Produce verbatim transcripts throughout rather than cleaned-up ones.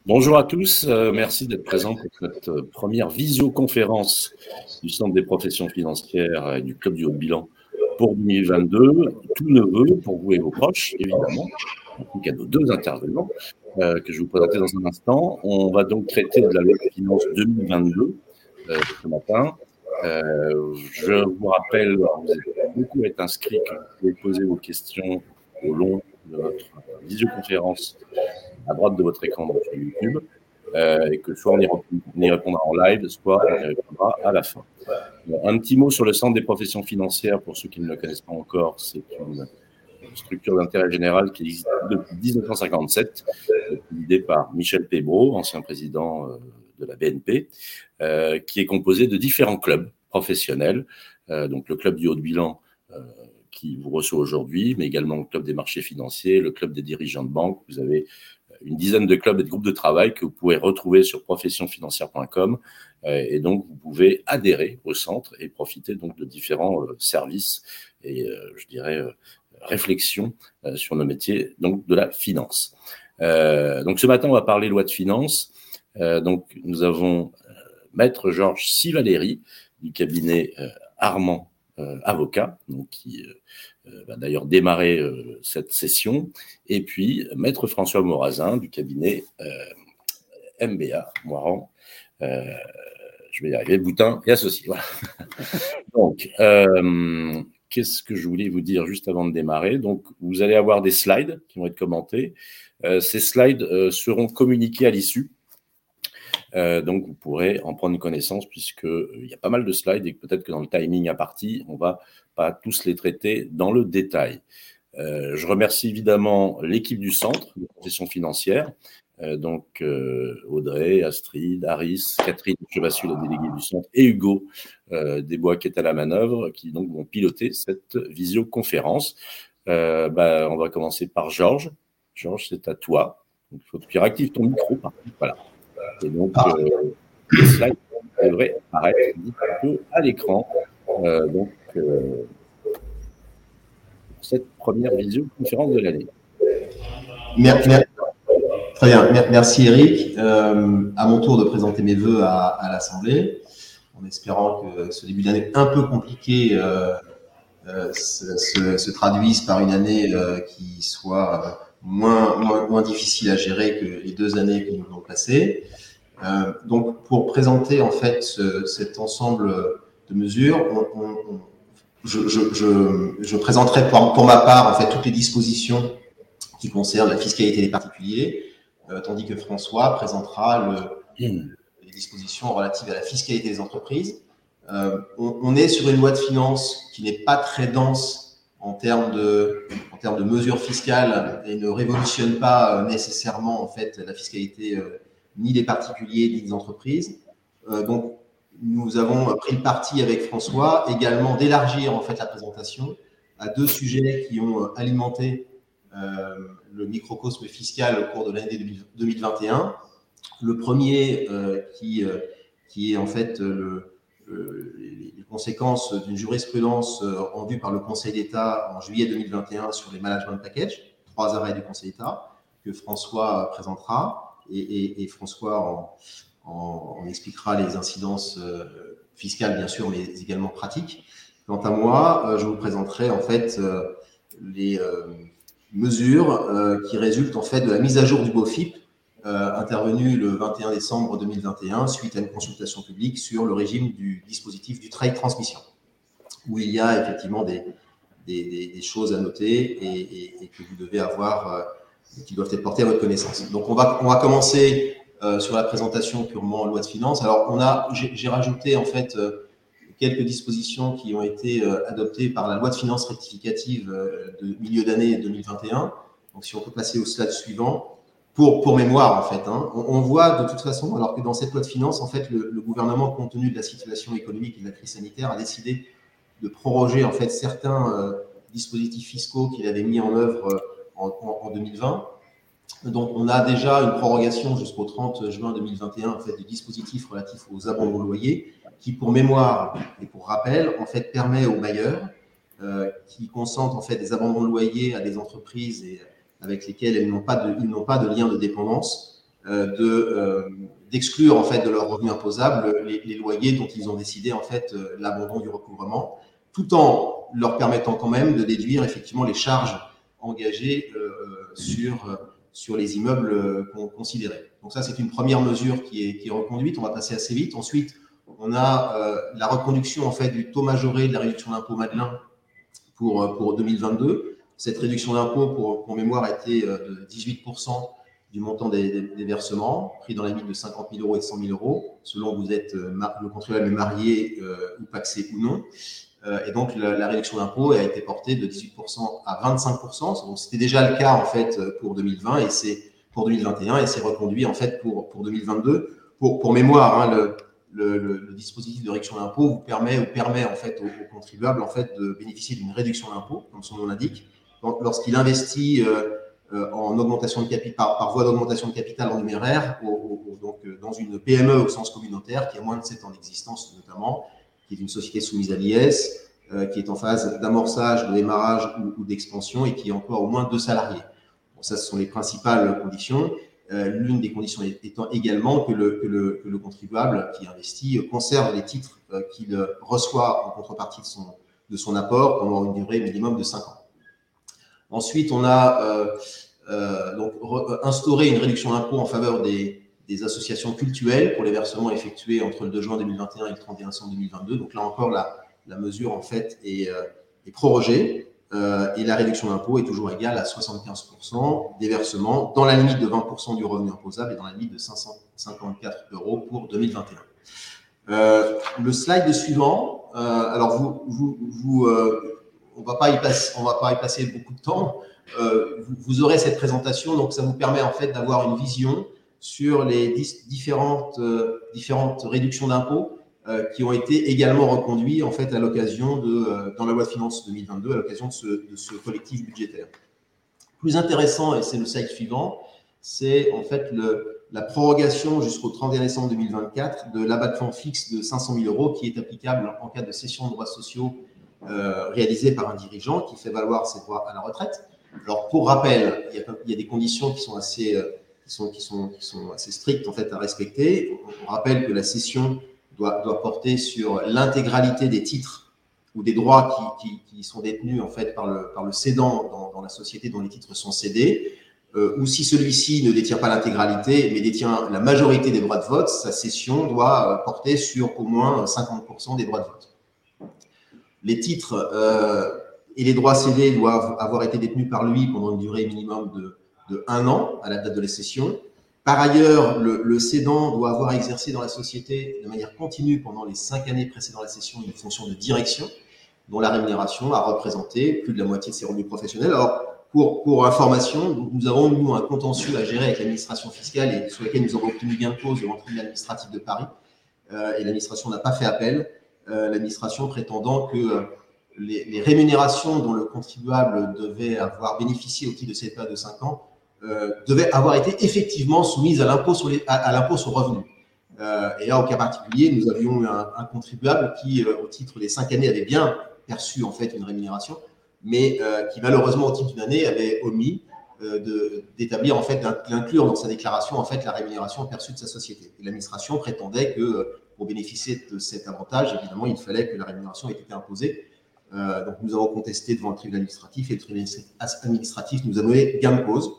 Bonjour à tous, euh, merci d'être présents pour cette euh, première visioconférence du Centre des professions financières et du Club du haut de bilan pour deux mille vingt-deux. Tout neveu pour vous et vos proches, évidemment, ainsi qu'à nos deux intervenants euh, que je vais vous présenter dans un instant. On va donc traiter de la loi de finances deux mille vingt-deux euh, ce matin. Euh, je vous rappelle, vous êtes beaucoup à être inscrits, que vous pouvez poser vos questions au long de notre visioconférence à droite de votre écran sur YouTube, euh, et que soit on y, on y répondra en live, soit on y répondra à la fin. Bon, un petit mot sur le Centre des professions financières, pour ceux qui ne le connaissent pas encore. C'est une structure d'intérêt général qui existe depuis dix-neuf cent cinquante-sept, guidée par Michel Pébreau, ancien président euh, de la B N P, euh, qui est composée de différents clubs professionnels, euh, donc le club du haut de bilan, euh, qui vous reçoit aujourd'hui, mais également le club des marchés financiers, le club des dirigeants de banque. Vous avez une dizaine de clubs et de groupes de travail que vous pouvez retrouver sur profession financière point com, euh, et donc vous pouvez adhérer au centre et profiter donc de différents euh, services et euh, je dirais euh, réflexions euh, sur nos métiers donc de la finance. Euh, donc ce matin on va parler loi de finances. Euh, donc nous avons euh, maître Georges Sivaleri du cabinet euh, Armand euh, avocat, donc qui euh, Euh, va d'ailleurs démarrer euh, cette session, et puis maître François Morazin du cabinet euh, M B A Moiran, euh, je vais y arriver, Boutin et associés. Voilà. Donc, euh, qu'est-ce que je voulais vous dire juste avant de démarrer? Donc, vous allez avoir des slides qui vont être commentés. Euh, ces slides euh, seront communiqués à l'issue. Euh, donc, vous pourrez en prendre connaissance puisqu'il euh, y a pas mal de slides et peut-être que dans le timing imparti, on va pas tous les traiter dans le détail. Euh, je remercie évidemment l'équipe du Centre de profession financière, euh, donc euh, Audrey, Astrid, Aris, Catherine Chevassu, la déléguée du Centre, et Hugo euh, Desbois qui est à la manœuvre, qui donc vont piloter cette visioconférence. Euh, bah, on va commencer par Georges. Georges, c'est à toi. Donc, il faut que tu réactives ton micro, par contre. Voilà. Et donc, euh, les slides devraient apparaître un peu à l'écran. Euh, donc, euh, cette première visioconférence de l'année. Merci, très bien, merci Eric. Euh, à mon tour de présenter mes vœux à, à l'Assemblée, en espérant que ce début d'année un peu compliqué euh, euh, se, se, se traduise par une année euh, qui soit moins, moins, moins difficile à gérer que les deux années que nous venons passer. Euh, donc, pour présenter en fait ce, cet ensemble de mesures, on, on, on, je, je, je, je présenterai pour, pour ma part en fait toutes les dispositions qui concernent la fiscalité des particuliers, euh, tandis que François présentera le, mmh. les dispositions relatives à la fiscalité des entreprises. Euh, on, on est sur une loi de finances qui n'est pas très dense en termes de, en termes de mesures fiscales et ne révolutionne pas euh, nécessairement en fait la fiscalité euh, ni des particuliers ni des entreprises. Euh, donc nous avons pris le parti avec François également d'élargir en fait la présentation à deux sujets qui ont alimenté euh, le microcosme fiscal au cours de l'année deux mille vingt et un. Le premier euh, qui, euh, qui est en fait le, le, les conséquences d'une jurisprudence rendue par le Conseil d'État en juillet deux mille vingt et un sur les management packages, trois arrêts du Conseil d'État que François présentera et, et, et François en, en, en expliquera les incidences euh, fiscales bien sûr, mais également pratiques. Quant à moi, euh, je vous présenterai en fait euh, les euh, mesures euh, qui résultent en fait de la mise à jour du BOFIP euh, intervenue le vingt et un décembre deux mille vingt et un suite à une consultation publique sur le régime du dispositif du trade transmission, où il y a effectivement des, des, des, des choses à noter et, et, et que vous devez avoir, euh, qui doivent être portées à votre connaissance. Donc on va, on va commencer euh, sur la présentation purement en loi de finances. Alors on a, j'ai, j'ai rajouté en fait euh, quelques dispositions qui ont été euh, adoptées par la loi de finances rectificative euh, de milieu d'année deux mille vingt et un. Donc, si on peut passer au slide suivant, pour, pour mémoire, en fait, hein, on, on voit de toute façon, alors que dans cette loi de finances, en fait, le, le gouvernement, compte tenu de la situation économique et de la crise sanitaire, a décidé de proroger, en fait, certains euh, dispositifs fiscaux qu'il avait mis en œuvre euh, en, en, en deux mille vingt. Donc, on a déjà une prorogation jusqu'au trente juin deux mille vingt et un, en fait, du dispositif relatif aux abandons de loyers, qui, pour mémoire et pour rappel, en fait, permet aux bailleurs euh, qui consentent en fait des abandons de loyers à des entreprises et avec lesquelles elles n'ont pas de, ils n'ont pas de lien de dépendance, euh, de, euh, d'exclure en fait de leur revenu imposable les, les loyers dont ils ont décidé en fait euh, l'abandon du recouvrement, tout en leur permettant quand même de déduire effectivement les charges engagées euh, sur, euh, sur les immeubles euh, considérés. Donc ça, c'est une première mesure qui est, qui est reconduite. On va passer assez vite. Ensuite, on a euh, la reconduction en fait du taux majoré de la réduction d'impôt Madelin pour, pour deux mille vingt-deux. Cette réduction d'impôt, pour, pour mémoire, était de dix-huit pour cent du montant des, des, des versements, pris dans la limite de cinquante mille euros et cent mille euros, selon que vous êtes euh, le contribuable est marié euh, ou pacsé ou non. Euh, et donc, la, la réduction d'impôt a été portée de dix-huit pour cent à vingt-cinq pour cent. Donc, c'était déjà le cas, en fait, pour deux mille vingt et c'est pour deux mille vingt et un et c'est reconduit, en fait, pour, pour deux mille vingt-deux. Pour, pour mémoire, hein, le, le, le, le dispositif de réduction d'impôt vous permet, ou permet, en fait, aux, aux contribuables, en fait, de bénéficier d'une réduction d'impôt, comme son nom l'indique, lorsqu'il investit euh, euh, en augmentation de capital, par, par voie d'augmentation de capital en numéraire, au, au, donc, euh, dans une P M E au sens communautaire, qui a moins de sept ans d'existence, notamment, qui est une société soumise à l'I S, euh, qui est en phase d'amorçage, de démarrage ou, ou d'expansion et qui a encore au moins deux salariés. Bon, ça, ce sont les principales conditions. Euh, l'une des conditions étant également que le, que le, que le contribuable qui investit conserve les titres euh, qu'il reçoit en contrepartie de son, de son apport pendant une durée minimum de cinq ans. Ensuite, on a euh, euh, donc re, instauré une réduction d'impôt en faveur des, des associations cultuelles pour les versements effectués entre le deux juin deux mille vingt et un et le trente et un décembre deux mille vingt-deux. Donc là encore, la, la mesure en fait est, euh, est prorogée euh, et la réduction d'impôt est toujours égale à soixante-quinze pour cent des versements dans la limite de vingt pour cent du revenu imposable et dans la limite de cinq cent cinquante-quatre euros pour deux mille vingt et un. Euh, le slide suivant, euh, alors vous, vous, vous euh, on va pas y passer, on va pas y passer beaucoup de temps. Euh, vous, vous aurez cette présentation, donc ça vous permet en fait d'avoir une vision sur les différentes euh, différentes réductions d'impôts euh, qui ont été également reconduites en fait à l'occasion de euh, dans la loi de finances deux mille vingt-deux à l'occasion de ce, de ce collectif budgétaire. Plus intéressant, et c'est le slide suivant, c'est en fait le, la prorogation jusqu'au trente et un décembre deux mille vingt-quatre de l'abattement fixe de cinq cent mille euros qui est applicable en cas de cession de droits sociaux euh, réalisée par un dirigeant qui fait valoir ses droits à la retraite. Alors, pour rappel, il y a, il y a des conditions qui sont assez, euh, qui sont, qui sont, qui sont assez strictes en fait, à respecter. On, on rappelle que la cession doit, doit porter sur l'intégralité des titres ou des droits qui, qui, qui sont détenus en fait, par, le, par le cédant dans, dans la société dont les titres sont cédés. Euh, ou si celui-ci ne détient pas l'intégralité, mais détient la majorité des droits de vote, sa cession doit porter sur au moins cinquante pour cent des droits de vote. Les titres euh, et les droits cédés doivent avoir été détenus par lui pendant une durée minimum de, de un an à la date de la cession. Par ailleurs, le, le cédant doit avoir exercé dans la société de manière continue pendant les cinq années précédant la cession une fonction de direction, dont la rémunération a représenté plus de la moitié de ses revenus professionnels. Alors, Pour, pour information, nous avons, nous, un contentieux à gérer avec l'administration fiscale et sur lequel nous avons obtenu gain de cause devant le tribunal administratif de Paris. Euh, et l'administration n'a pas fait appel. Euh, l'administration prétendant que euh, les, les rémunérations dont le contribuable devait avoir bénéficié au titre de cette période de cinq ans euh, devaient avoir été effectivement soumises à l'impôt sur, les, à, à l'impôt sur le revenu. Euh, et là, au cas particulier, nous avions un, un contribuable qui, euh, au titre des cinq années, avait bien perçu en fait une rémunération, mais euh, qui malheureusement au titre d'une année avait omis euh, de, d'établir en fait d'inclure dans sa déclaration en fait la rémunération perçue de sa société. Et l'administration prétendait que euh, pour bénéficier de cet avantage, évidemment, il fallait que la rémunération ait été imposée. Euh, donc nous avons contesté devant le tribunal administratif et le tribunal administratif nous a donné gain de cause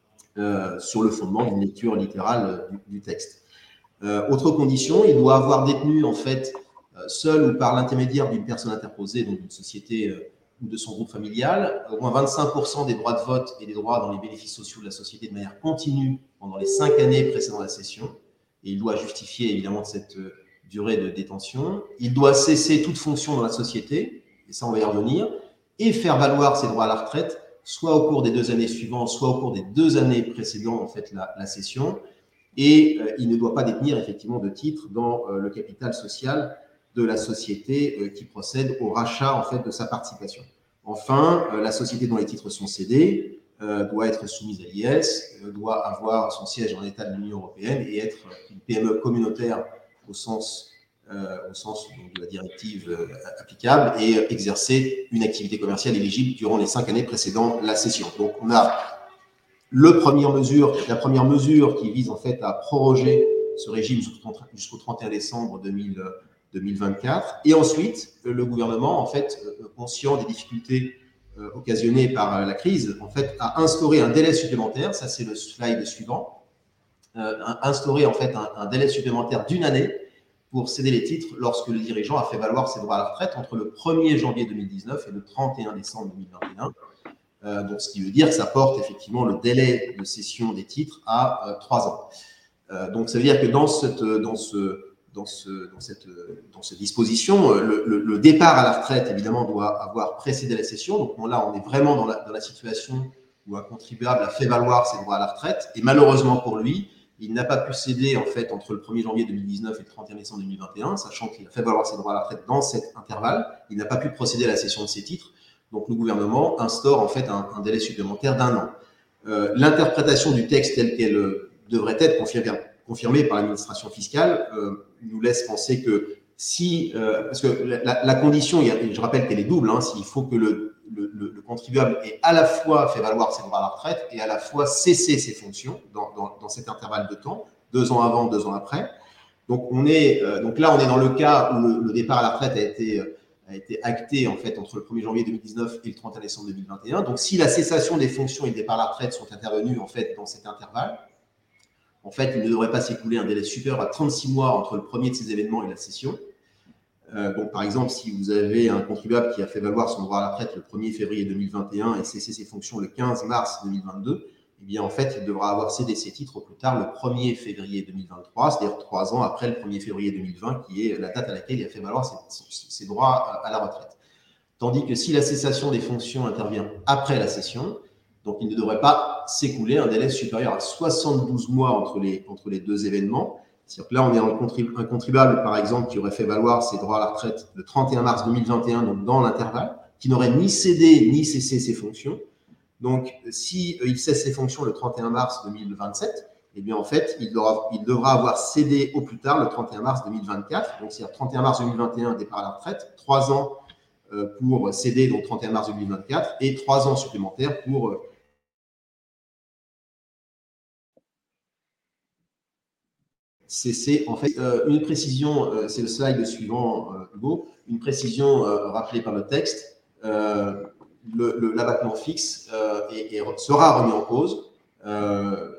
euh, sur le fondement d'une lecture littérale du, du texte. Euh, autre condition, il doit avoir détenu en fait euh, seul ou par l'intermédiaire d'une personne interposée, donc d'une société euh, ou de son groupe familial, au moins vingt-cinq pour cent des droits de vote et des droits dans les bénéfices sociaux de la société de manière continue pendant les cinq années précédant la cession. Et il doit justifier évidemment de cette euh, durée de détention. Il doit cesser toute fonction dans la société, et ça on va y revenir, et faire valoir ses droits à la retraite, soit au cours des deux années suivantes, soit au cours des deux années précédant en fait la, la cession. Et euh, il ne doit pas détenir effectivement de titres dans euh, le capital social de la société euh, qui procède au rachat en fait de sa participation. Enfin, euh, la société dont les titres sont cédés euh, doit être soumise à l'I S, euh, doit avoir son siège en État de l'Union européenne et être une P M E communautaire au sens, euh, au sens donc, de la directive euh, applicable et euh, exercer une activité commerciale éligible durant les cinq années précédant la cession. Donc, on a le première mesure, la première mesure qui vise en fait à proroger ce régime jusqu'au trente et un décembre deux mille vingt-quatre. Et ensuite, le gouvernement, en fait, conscient des difficultés occasionnées par la crise, en fait, a instauré un délai supplémentaire. Ça, c'est le slide suivant. Euh, instauré en fait un, un délai supplémentaire d'une année pour céder les titres lorsque le dirigeant a fait valoir ses droits à la retraite entre le premier janvier deux mille dix-neuf et le trente et un décembre deux mille vingt et un. Euh, donc, ce qui veut dire que ça porte effectivement le délai de cession des titres à euh, trois ans. Euh, donc, ça veut dire que dans cette, dans ce, dans ce, dans cette, dans cette disposition, le, le, le départ à la retraite, évidemment, doit avoir précédé la cession. Donc, bon, là, on est vraiment dans la, dans la situation où un contribuable a fait valoir ses droits à la retraite. Et malheureusement pour lui, il n'a pas pu céder, en fait, entre le premier janvier deux mille dix-neuf et le trente et un décembre deux mille vingt et un, sachant qu'il a fait valoir ses droits à la retraite dans cet intervalle. Il n'a pas pu procéder à la cession de ses titres. Donc, le gouvernement instaure en fait un, un délai supplémentaire d'un an. Euh, l'interprétation du texte telle qu'elle euh, devrait être confirmée, confirmée par l'administration fiscale euh, nous laisse penser que si, euh, parce que la, la condition, il y a, je rappelle qu'elle est double, hein, s'il faut que le, le, le contribuable ait à la fois fait valoir ses droits à la retraite et à la fois cessé ses fonctions dans, dans, dans cet intervalle de temps, deux ans avant, deux ans après. Donc, on est, euh, donc là, on est dans le cas où le, le départ à la retraite a été euh, a été acté en fait entre le premier janvier deux mille dix-neuf et le trente et un décembre deux mille vingt et un. Donc, si la cessation des fonctions et le départ à la retraite sont intervenus en fait dans cet intervalle, en fait, il ne devrait pas s'écouler un délai supérieur à trente-six mois entre le premier de ces événements et la cession. Euh, donc, par exemple, si vous avez un contribuable qui a fait valoir son droit à la retraite le premier février deux mille vingt et un et cessé ses fonctions le quinze mars deux mille vingt-deux, eh bien, en fait, il devra avoir cédé ses titres au plus tard le premier février deux mille vingt-trois, c'est-à-dire trois ans après le premier février deux mille vingt, qui est la date à laquelle il a fait valoir ses, ses droits à la retraite. Tandis que si la cessation des fonctions intervient après la cession, donc il ne devrait pas s'écouler un délai supérieur à soixante-douze mois entre les, entre les deux événements. C'est-à-dire que là, on est un contribuable, par exemple, qui aurait fait valoir ses droits à la retraite le trente et un mars deux mille vingt et un, donc dans l'intervalle, qui n'aurait ni cédé ni cessé ses fonctions. Donc, si euh, il cesse ses fonctions le trente et un mars deux mille vingt-sept, eh bien, en fait, il devra, il devra avoir cédé au plus tard le trente et un mars deux mille vingt-quatre. Donc, c'est-à-dire trente et un mars deux mille vingt et un, départ à la retraite, trois ans euh, pour céder, donc trente et un mars deux mille vingt-quatre, et trois ans supplémentaires pour euh, cesser. En fait, euh, une précision, euh, c'est le slide suivant, euh, Hugo, une précision euh, rappelée par le texte. Euh, Le, le, l'abattement fixe euh, et, et sera remis en cause euh,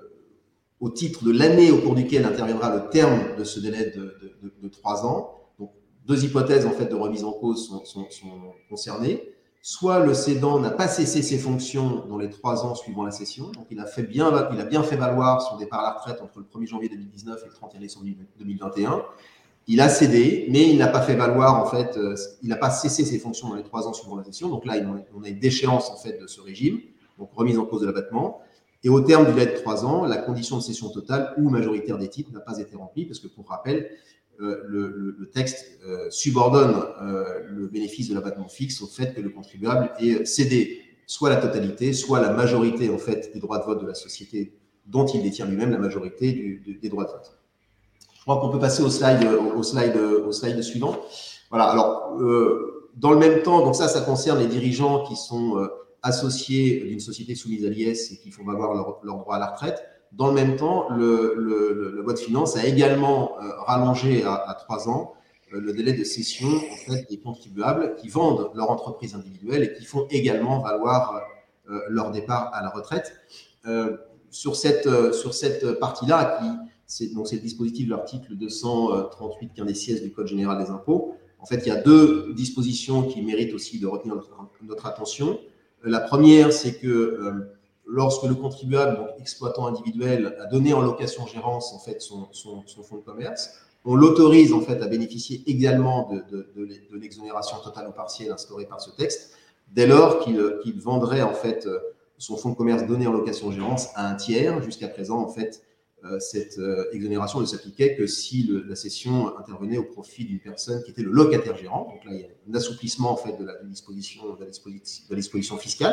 au titre de l'année au cours duquel interviendra le terme de ce délai de, de, de, de trois ans. Donc, deux hypothèses en fait de remise en cause sont, sont, sont concernées. Soit le cédant n'a pas cessé ses fonctions dans les trois ans suivant la cession, donc il a, fait bien, il a bien fait valoir son départ à la retraite entre le premier janvier deux mille dix-neuf et le trente et un décembre deux mille vingt et un. Il a cédé, mais il n'a pas fait valoir, en fait, euh, il n'a pas cessé ses fonctions dans les trois ans suivant la cession. Donc là, on a une déchéance, en fait, de ce régime, donc remise en cause de l'abattement. Et au terme du délai de trois ans, la condition de cession totale ou majoritaire des titres n'a pas été remplie, parce que, pour rappel, euh, le, le, le texte euh, subordonne euh, le bénéfice de l'abattement fixe au fait que le contribuable ait cédé soit la totalité, soit la majorité, en fait, des droits de vote de la société dont il détient lui-même la majorité du, du, des droits de vote. Je crois qu'on peut passer au slide, au slide, au slide suivant. Voilà. Alors, euh, dans le même temps, donc ça, ça concerne les dirigeants qui sont euh, associés d'une société soumise à l'I S et qui font valoir leur, leur droit à la retraite. Dans le même temps, le, le, le, la loi de finances a également euh, rallongé à, à trois ans euh, le délai de cession en fait, des contribuables qui vendent leur entreprise individuelle et qui font également valoir euh, leur départ à la retraite. Euh, sur cette, euh, sur cette partie-là, qui C'est, donc c'est le dispositif de l'article deux cent trente-huit quindième du Code général des impôts. En fait, il y a deux dispositions qui méritent aussi de retenir notre, notre attention. La première, c'est que euh, lorsque le contribuable, donc exploitant individuel, a donné en location-gérance en fait son, son, son fonds de commerce, on l'autorise en fait à bénéficier également de, de, de, de l'exonération totale ou partielle instaurée par ce texte, dès lors qu'il, qu'il vendrait en fait son fonds de commerce donné en location-gérance à un tiers. Jusqu'à présent, en fait, Euh, cette euh, exonération ne s'appliquait que si le, la cession intervenait au profit d'une personne qui était le locataire gérant. Donc là, il y a un assouplissement en fait de la, de disposition, de la disposition, de la disposition fiscale.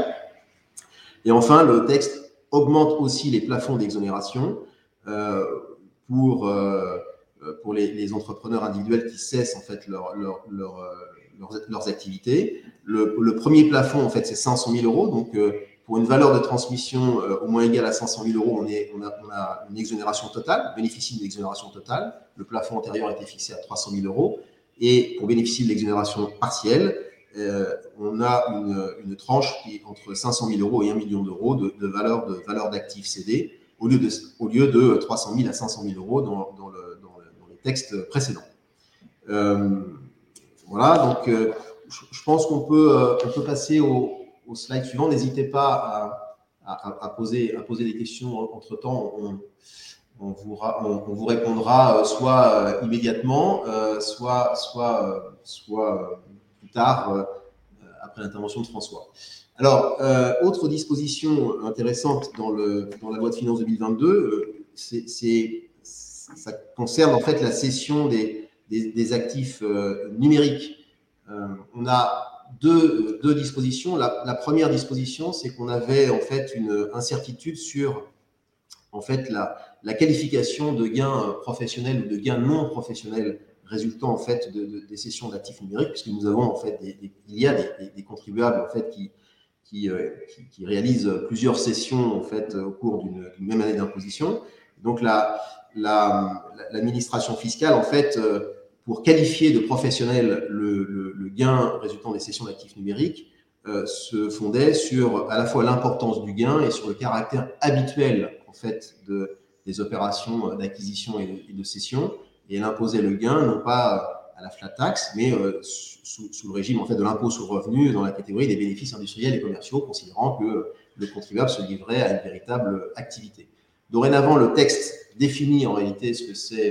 Et enfin, le texte augmente aussi les plafonds d'exonération euh, pour, euh, pour les, les entrepreneurs individuels qui cessent en fait leur, leur, leur, leurs, leurs activités. Le, le premier plafond, en fait, c'est cinq cent mille euros. Donc, euh, pour une valeur de transmission euh, au moins égale à cinq cent mille euros, on, est, on, a, on a une exonération totale, bénéficie d'une exonération totale. Le plafond antérieur était fixé à trois cent mille euros. Et pour bénéficier de l'exonération partielle, euh, on a une, une tranche qui est entre cinq cent mille euros et un million d'euros de, de valeur de valeur d'actifs cédés, au lieu de, au lieu de trois cent mille à cinq cent mille euros dans, dans, le, dans, le, dans les textes précédents. Euh, voilà, donc euh, je, je pense qu'on peut, euh, on peut passer au, au slide suivant. N'hésitez pas à, à, à, poser, à poser des questions entre-temps. On, on, vous, on, on vous répondra soit immédiatement, euh, soit, soit, soit plus tard, euh, après l'intervention de François. Alors, euh, autre disposition intéressante dans, le, dans la loi de finances deux mille vingt-deux, euh, c'est, c'est, ça concerne en fait la cession des, des, des actifs euh, numériques. Euh, on a deux, deux dispositions. La, la première disposition, c'est qu'on avait en fait une incertitude sur en fait la, la qualification de gains professionnels ou de gains non professionnels résultant en fait de, de, des cessions d'actifs numériques, puisque nous avons en fait des, des, il y a des, des, des contribuables en fait qui Qui, euh, qui, qui réalisent plusieurs cessions en fait au cours d'une, d'une même année d'imposition. Donc la, la, l'administration fiscale en fait euh, pour qualifier de professionnel le, le, le gain résultant des cessions d'actifs numériques euh, se fondait sur à la fois l'importance du gain et sur le caractère habituel en fait de, des opérations d'acquisition et de, et de cession, et elle imposait le gain non pas à la flat tax, mais euh, sous, sous le régime en fait de l'impôt sur le revenu dans la catégorie des bénéfices industriels et commerciaux, considérant que le contribuable se livrait à une véritable activité. Dorénavant, le texte définit en réalité ce que c'est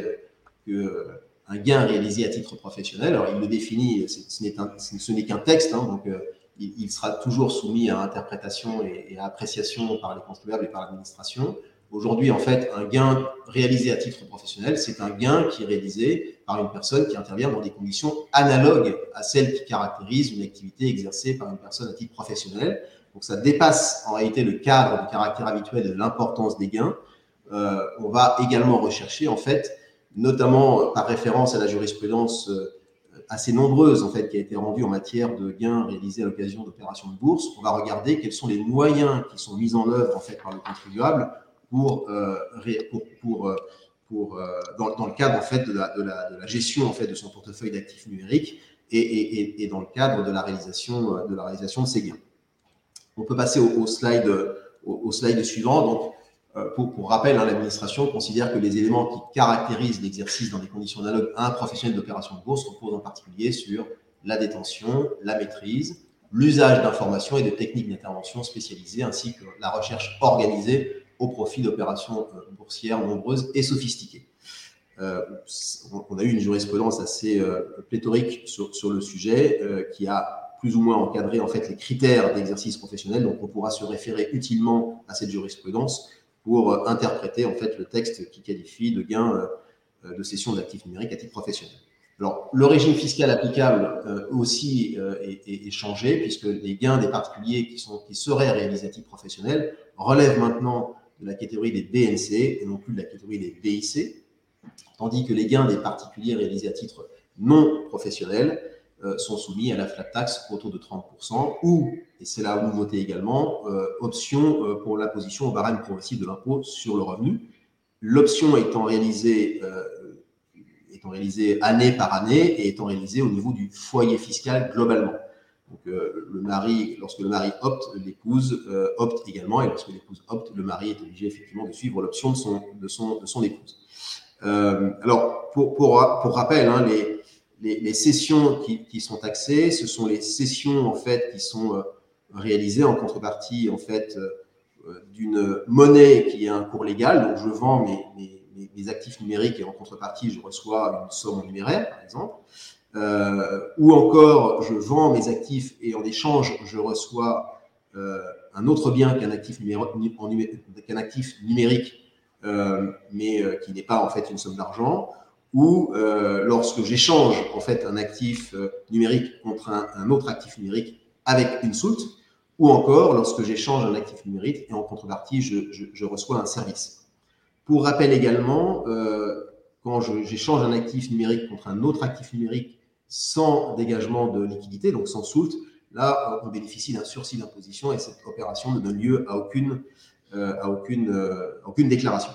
que un gain réalisé à titre professionnel. Alors, il le définit, ce n'est, un, ce n'est qu'un texte, hein, donc euh, il, il sera toujours soumis à interprétation et, et à appréciation par les contribuables et par l'administration. Aujourd'hui, en fait, un gain réalisé à titre professionnel, c'est un gain qui est réalisé par une personne qui intervient dans des conditions analogues à celles qui caractérisent une activité exercée par une personne à titre professionnel. Donc, ça dépasse en réalité le cadre du caractère habituel de l'importance des gains. Euh, on va également rechercher, en fait, notamment par référence à la jurisprudence assez nombreuse, en fait, qui a été rendue en matière de gains réalisés à l'occasion d'opérations de bourse. On va regarder quels sont les moyens qui sont mis en œuvre, en fait, par le contribuable pour, euh, pour, pour, pour euh, dans, dans le cadre en fait de la, de la, de la gestion en fait de son portefeuille d'actifs numériques et, et, et dans le cadre de la réalisation de la réalisation de ses gains. On peut passer au, au slide au, au slide suivant. Donc, euh, pour, pour rappel, hein, l'administration considère que les éléments qui caractérisent l'exercice dans des conditions analogues à un professionnel d'opération de bourse reposent en particulier sur la détention, la maîtrise, l'usage d'informations et de techniques d'intervention spécialisées, ainsi que la recherche organisée au profit d'opérations boursières nombreuses et sophistiquées. Euh, on a eu une jurisprudence assez euh, pléthorique sur, sur le sujet euh, qui a plus ou moins encadré en fait les critères d'exercice professionnel. Donc, on pourra se référer utilement à cette jurisprudence pour euh, interpréter en fait le texte qui qualifie de gain euh, de cession d'actifs numériques à titre professionnel. Alors, le régime fiscal applicable euh, aussi euh, est, est, est changé, puisque les gains des particuliers qui, sont, qui seraient réalisés à titre professionnel relèvent maintenant de la catégorie des B N C et non plus de la catégorie des B I C, tandis que les gains des particuliers réalisés à titre non professionnel euh, sont soumis à la flat tax au taux de trente pour cent ou, et c'est la nouveauté également, euh, option euh, pour l'imposition au barème progressif de l'impôt sur le revenu. L'option étant réalisée, euh, étant réalisée année par année et étant réalisée au niveau du foyer fiscal globalement. Donc, euh, le mari, lorsque le mari opte, l'épouse euh, opte également, et lorsque l'épouse opte, le mari est obligé effectivement de suivre l'option de son, de son, de son épouse. Euh, alors, pour, pour, pour rappel, hein, les, les, les cessions qui, qui sont taxées, ce sont les cessions en fait qui sont euh, réalisées en contrepartie en fait euh, d'une monnaie qui a un cours légal. Donc, je vends mes, mes, mes actifs numériques et en contrepartie, je reçois une somme en numéraire, par exemple. Euh, ou encore, je vends mes actifs et en échange, je reçois euh, un autre bien qu'un actif, numéro, en numé, qu'un actif numérique, euh, mais euh, qui n'est pas en fait une somme d'argent. Ou euh, lorsque j'échange en fait un actif euh, numérique contre un, un autre actif numérique avec une soulte. Ou encore lorsque j'échange un actif numérique et en contrepartie, je, je, je reçois un service. Pour rappel également, euh, quand je, j'échange un actif numérique contre un autre actif numérique sans dégagement de liquidité, donc sans soulte, là, on bénéficie d'un sursis d'imposition et cette opération ne donne lieu à aucune, euh, à aucune, euh, aucune déclaration.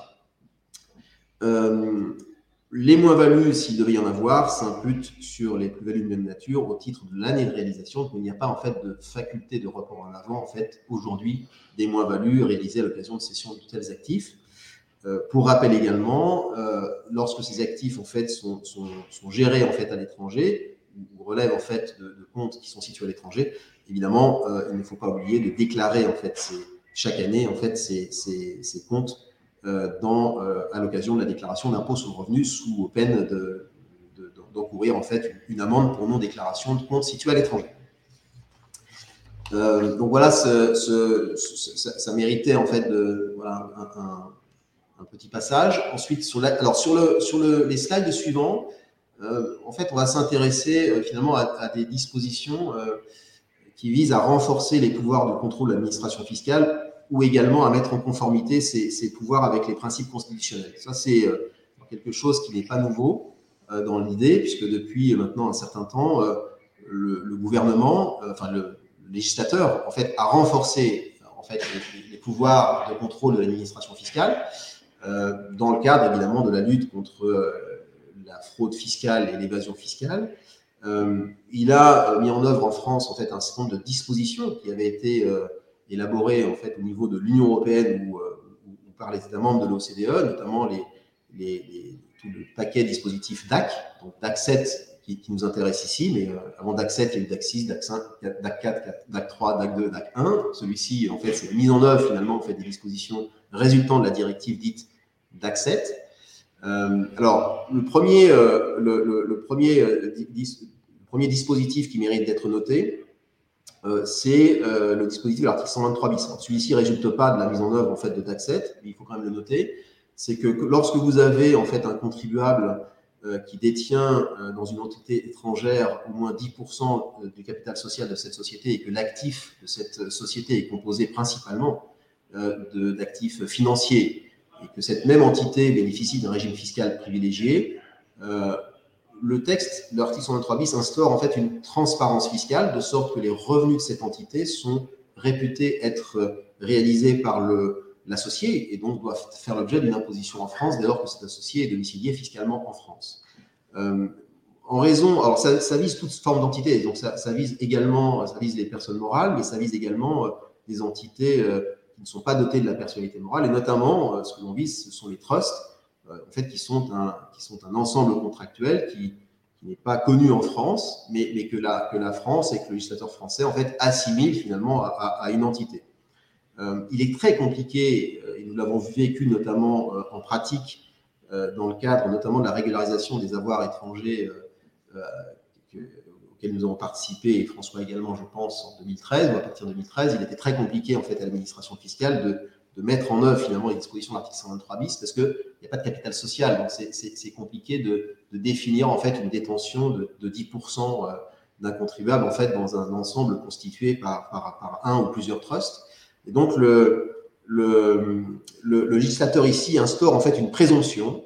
Euh, les moins-values, s'il devait y en avoir, s'imputent sur les plus-values de même nature au titre de l'année de réalisation. Donc, il n'y a pas en fait de faculté de report en avant en fait aujourd'hui des moins-values réalisées à l'occasion de cession de tels actifs. Euh, pour rappel également, euh, lorsque ces actifs en fait sont, sont, sont gérés en fait à l'étranger ou relèvent en fait de, de comptes qui sont situés à l'étranger, évidemment, euh, il ne faut pas oublier de déclarer en fait ces, chaque année en fait ces, ces, ces comptes euh, dans, euh, à l'occasion de la déclaration d'impôt sur le revenu sous peine de, de, d'encourir en fait une amende pour non-déclaration de comptes situés à l'étranger. Euh, donc voilà, ce, ce, ce, ça, ça méritait en fait de, voilà, un, un un petit passage. Ensuite, sur, la, alors sur, le, sur le, les slides suivants, euh, en fait, on va s'intéresser euh, finalement à, à des dispositions euh, qui visent à renforcer les pouvoirs de contrôle de l'administration fiscale ou également à mettre en conformité ces, ces pouvoirs avec les principes constitutionnels. Ça, c'est euh, quelque chose qui n'est pas nouveau euh, dans l'idée, puisque depuis maintenant un certain temps, euh, le, le gouvernement, euh, enfin le, le législateur, en fait, a renforcé en fait, les, les pouvoirs de contrôle de l'administration fiscale. Euh, dans le cadre évidemment de la lutte contre euh, la fraude fiscale et l'évasion fiscale. Euh, il a mis en œuvre en France en fait un certain nombre de dispositions qui avaient été euh, élaborées en fait au niveau de l'Union européenne ou, euh, ou par les États membres de l'O C D E, notamment les, les, les, tout le paquet dispositif D A C, donc D A C sept qui, qui nous intéresse ici, mais euh, avant D A C sept, il y a eu D A C six, D A C cinq, D A C quatre, D A C trois, D A C deux, D A C un. Celui-ci, en fait, c'est la mise en œuvre finalement en fait, des dispositions résultant de la directive dite D A C sept. Euh, alors, le premier, euh, le, le, le, premier, euh, dis, le premier dispositif qui mérite d'être noté, euh, c'est euh, le dispositif de l'article cent vingt-trois bis. Celui-ci ne résulte pas de la mise en œuvre en fait, de D A C sept, mais il faut quand même le noter. C'est que, que lorsque vous avez en fait, un contribuable euh, qui détient euh, dans une entité étrangère au moins dix pour cent du capital social de cette société et que l'actif de cette société est composé principalement euh, de, d'actifs financiers, et que cette même entité bénéficie d'un régime fiscal privilégié, euh, le texte de l'article cent vingt-trois bis instaure en fait une transparence fiscale, de sorte que les revenus de cette entité sont réputés être réalisés par le, l'associé et donc doivent faire l'objet d'une imposition en France dès lors que cet associé est domicilié fiscalement en France. Euh, en raison, alors ça, ça vise toute forme d'entité, donc ça, ça vise également, ça vise les personnes morales, mais ça vise également euh, des entités euh, qui ne sont pas dotés de la personnalité morale, et notamment, euh, ce que l'on vise, ce sont les trusts, euh, en fait, qui sont un, qui sont un ensemble contractuel qui, qui n'est pas connu en France, mais, mais que, la, que la France et que le législateur français, en fait, assimile finalement à, à, à une entité. Euh, il est très compliqué, euh, et nous l'avons vécu notamment euh, en pratique, euh, dans le cadre notamment de la régularisation des avoirs étrangers euh, euh, que, auquel nous avons participé, et François également, je pense, en deux mille treize, ou à partir de deux mille treize, il était très compliqué, en fait, à l'administration fiscale de, de mettre en œuvre, finalement, les dispositions de l'article cent vingt-trois bis, parce qu'il n'y a pas de capital social, donc c'est, c'est, c'est compliqué de, de définir, en fait, une détention de, de dix pour cent d'un contribuable, en fait, dans un ensemble constitué par, par, par un ou plusieurs trusts. Et donc, le, le, le, le législateur ici instaure, en fait, une présomption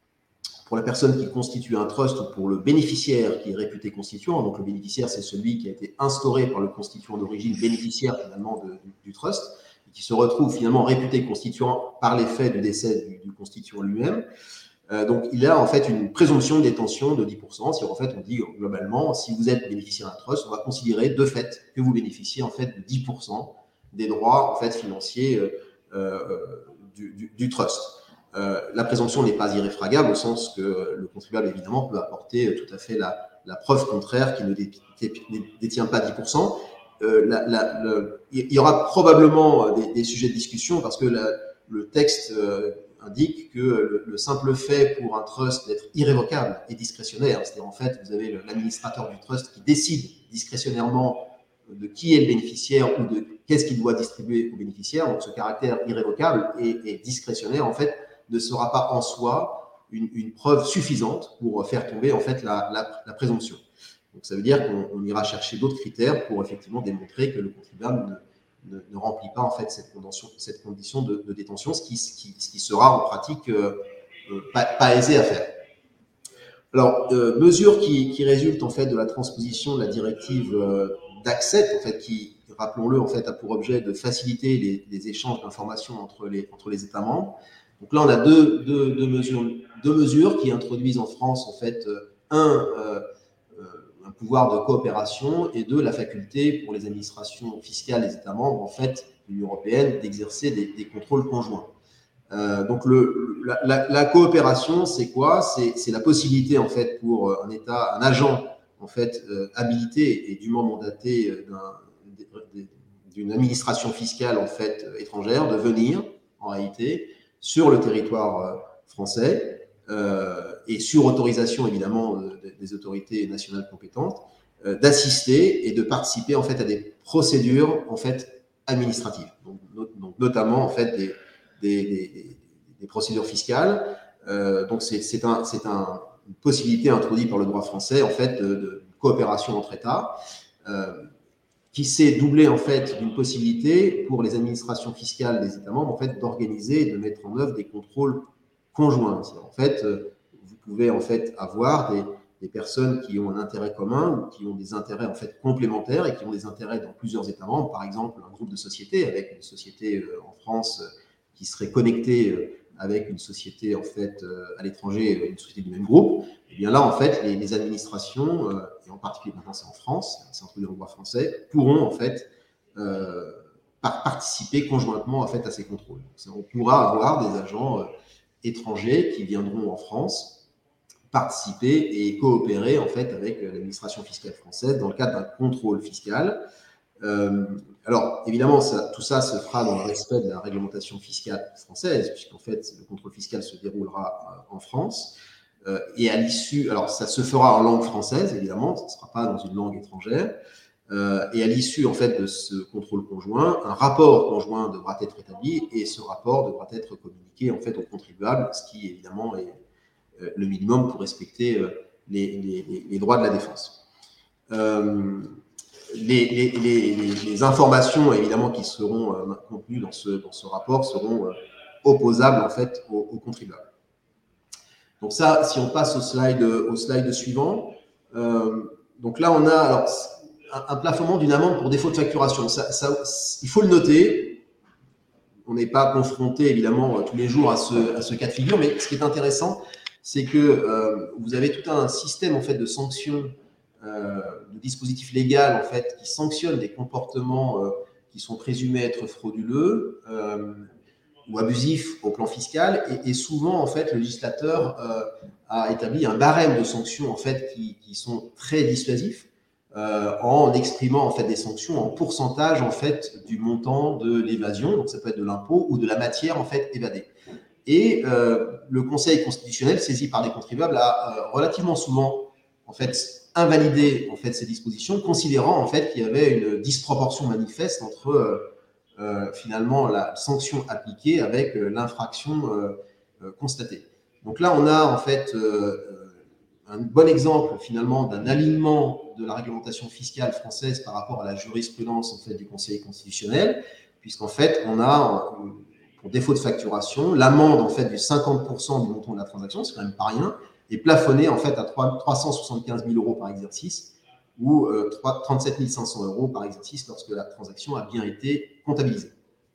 pour la personne qui constitue un trust ou pour le bénéficiaire qui est réputé constituant. Donc, le bénéficiaire, c'est celui qui a été instauré par le constituant d'origine, bénéficiaire finalement de, du, du trust, et qui se retrouve finalement réputé constituant par l'effet du décès du, du constituant lui-même. Euh, donc, il a en fait une présomption de détention de dix pour cent. C'est-à-dire, en fait, on dit globalement, si vous êtes bénéficiaire d'un trust, on va considérer de fait que vous bénéficiez en fait de dix pour cent des droits en fait financiers euh, euh, du, du, du trust. Euh, la présomption n'est pas irréfragable au sens que le contribuable, évidemment, peut apporter tout à fait la, la preuve contraire qu'il ne dé, détient pas dix pour cent. Euh, la, la, le, il y aura probablement des, des sujets de discussion parce que la, le texte euh, indique que le, le simple fait pour un trust d'être irrévocable et discrétionnaire, c'est-à-dire en fait, vous avez l'administrateur du trust qui décide discrétionnairement de qui est le bénéficiaire ou de qu'est-ce qu'il doit distribuer au bénéficiaire. Donc, ce caractère irrévocable et, et discrétionnaire, en fait, ne sera pas en soi une, une preuve suffisante pour faire tomber en fait la, la, la présomption. Donc ça veut dire qu'on ira chercher d'autres critères pour effectivement démontrer que le contribuable ne, ne, ne remplit pas en fait cette condition, cette condition de, de détention, ce qui, ce, qui, ce qui sera en pratique euh, euh, pas, pas aisé à faire. Alors, euh, mesure qui, qui résulte en fait de la transposition de la directive euh, d'Accep, en fait, qui, rappelons-le, en fait, a pour objet de faciliter les, les échanges d'informations entre les, entre les États membres. Donc là, on a deux, deux, deux, mesures, deux mesures qui introduisent en France, en fait, un, euh, un pouvoir de coopération et deux, la faculté pour les administrations fiscales des États membres, en fait, de l'Union européenne, d'exercer des, des contrôles conjoints. Euh, donc le, la, la, la coopération, c'est quoi? C'est, c'est la possibilité, en fait, pour un État, un agent, en fait, euh, habilité et dûment mandaté d'un, d'une administration fiscale, en fait, étrangère, de venir, en réalité, sur le territoire français, euh, et sur autorisation, évidemment, euh, des autorités nationales compétentes, euh, d'assister et de participer, en fait, à des procédures, en fait, administratives. Donc, no, donc notamment, en fait, des, des, des, des procédures fiscales. Euh, donc, c'est, c'est, un, c'est un, une possibilité introduite par le droit français, en fait, de, de coopération entre États, euh, qui s'est doublée, en fait, d'une possibilité pour les administrations fiscales des États membres, en fait, d'organiser et de mettre en œuvre des contrôles conjoints. En fait, vous pouvez, en fait, avoir des, des personnes qui ont un intérêt commun ou qui ont des intérêts, en fait, complémentaires et qui ont des intérêts dans plusieurs États membres. Par exemple, un groupe de sociétés avec une société en France qui serait connectée avec une société, en fait, à l'étranger, une société du même groupe. Et bien là, en fait, les, les administrations, et en particulier maintenant c'est en France, c'est introduit dans le droit français, pourront, en fait, euh, participer conjointement, en fait, à ces contrôles. On pourra avoir des agents euh, étrangers qui viendront en France participer et coopérer, en fait, avec l'administration fiscale française dans le cadre d'un contrôle fiscal. Euh, alors, évidemment, ça, tout ça se fera dans le respect de la réglementation fiscale française, puisqu'en fait, le contrôle fiscal se déroulera euh, en France. Euh, et à l'issue, alors ça se fera en langue française, évidemment, ça ne sera pas dans une langue étrangère. Euh, et à l'issue, en fait, de ce contrôle conjoint, un rapport conjoint devra être établi et ce rapport devra être communiqué, en fait, aux contribuables, ce qui, évidemment, est euh, le minimum pour respecter euh, les, les, les droits de la défense. Euh, Les, les, les, les informations, évidemment, qui seront euh, contenues dans ce, dans ce rapport seront euh, opposables, en fait, aux, aux contribuables. Donc ça, si on passe au slide, au slide suivant, euh, donc là, on a alors, un, un plafonnement d'une amende pour défaut de facturation. Ça, ça, il faut le noter. On n'est pas confronté, évidemment, tous les jours à ce, à ce cas de figure, mais ce qui est intéressant, c'est que euh, vous avez tout un système, en fait, de sanctions, Euh, de dispositifs légal, en fait, qui sanctionne des comportements euh, qui sont présumés être frauduleux euh, ou abusifs au plan fiscal. Et, et souvent, en fait, le législateur euh, a établi un barème de sanctions, en fait, qui, qui sont très dissuasifs euh, en exprimant, en fait, des sanctions en pourcentage, en fait, du montant de l'évasion. Donc, ça peut être de l'impôt ou de la matière, en fait, évadée. Et euh, le Conseil constitutionnel, saisi par des contribuables, a euh, relativement souvent, en fait, invalider, en fait, ces dispositions, considérant, en fait, qu'il y avait une disproportion manifeste entre euh, euh, finalement la sanction appliquée avec euh, l'infraction euh, euh, constatée. Donc là, on a, en fait, euh, un bon exemple finalement d'un alignement de la réglementation fiscale française par rapport à la jurisprudence, en fait, du Conseil constitutionnel, puisqu'en fait, on a, pour défaut de facturation, l'amende, en fait, du cinquante pour cent du montant de la transaction, c'est quand même pas rien, est plafonné, en fait, à trois cent soixante-quinze mille euros par exercice ou euh, trente-sept mille cinq cents euros par exercice lorsque la transaction a bien été comptabilisée.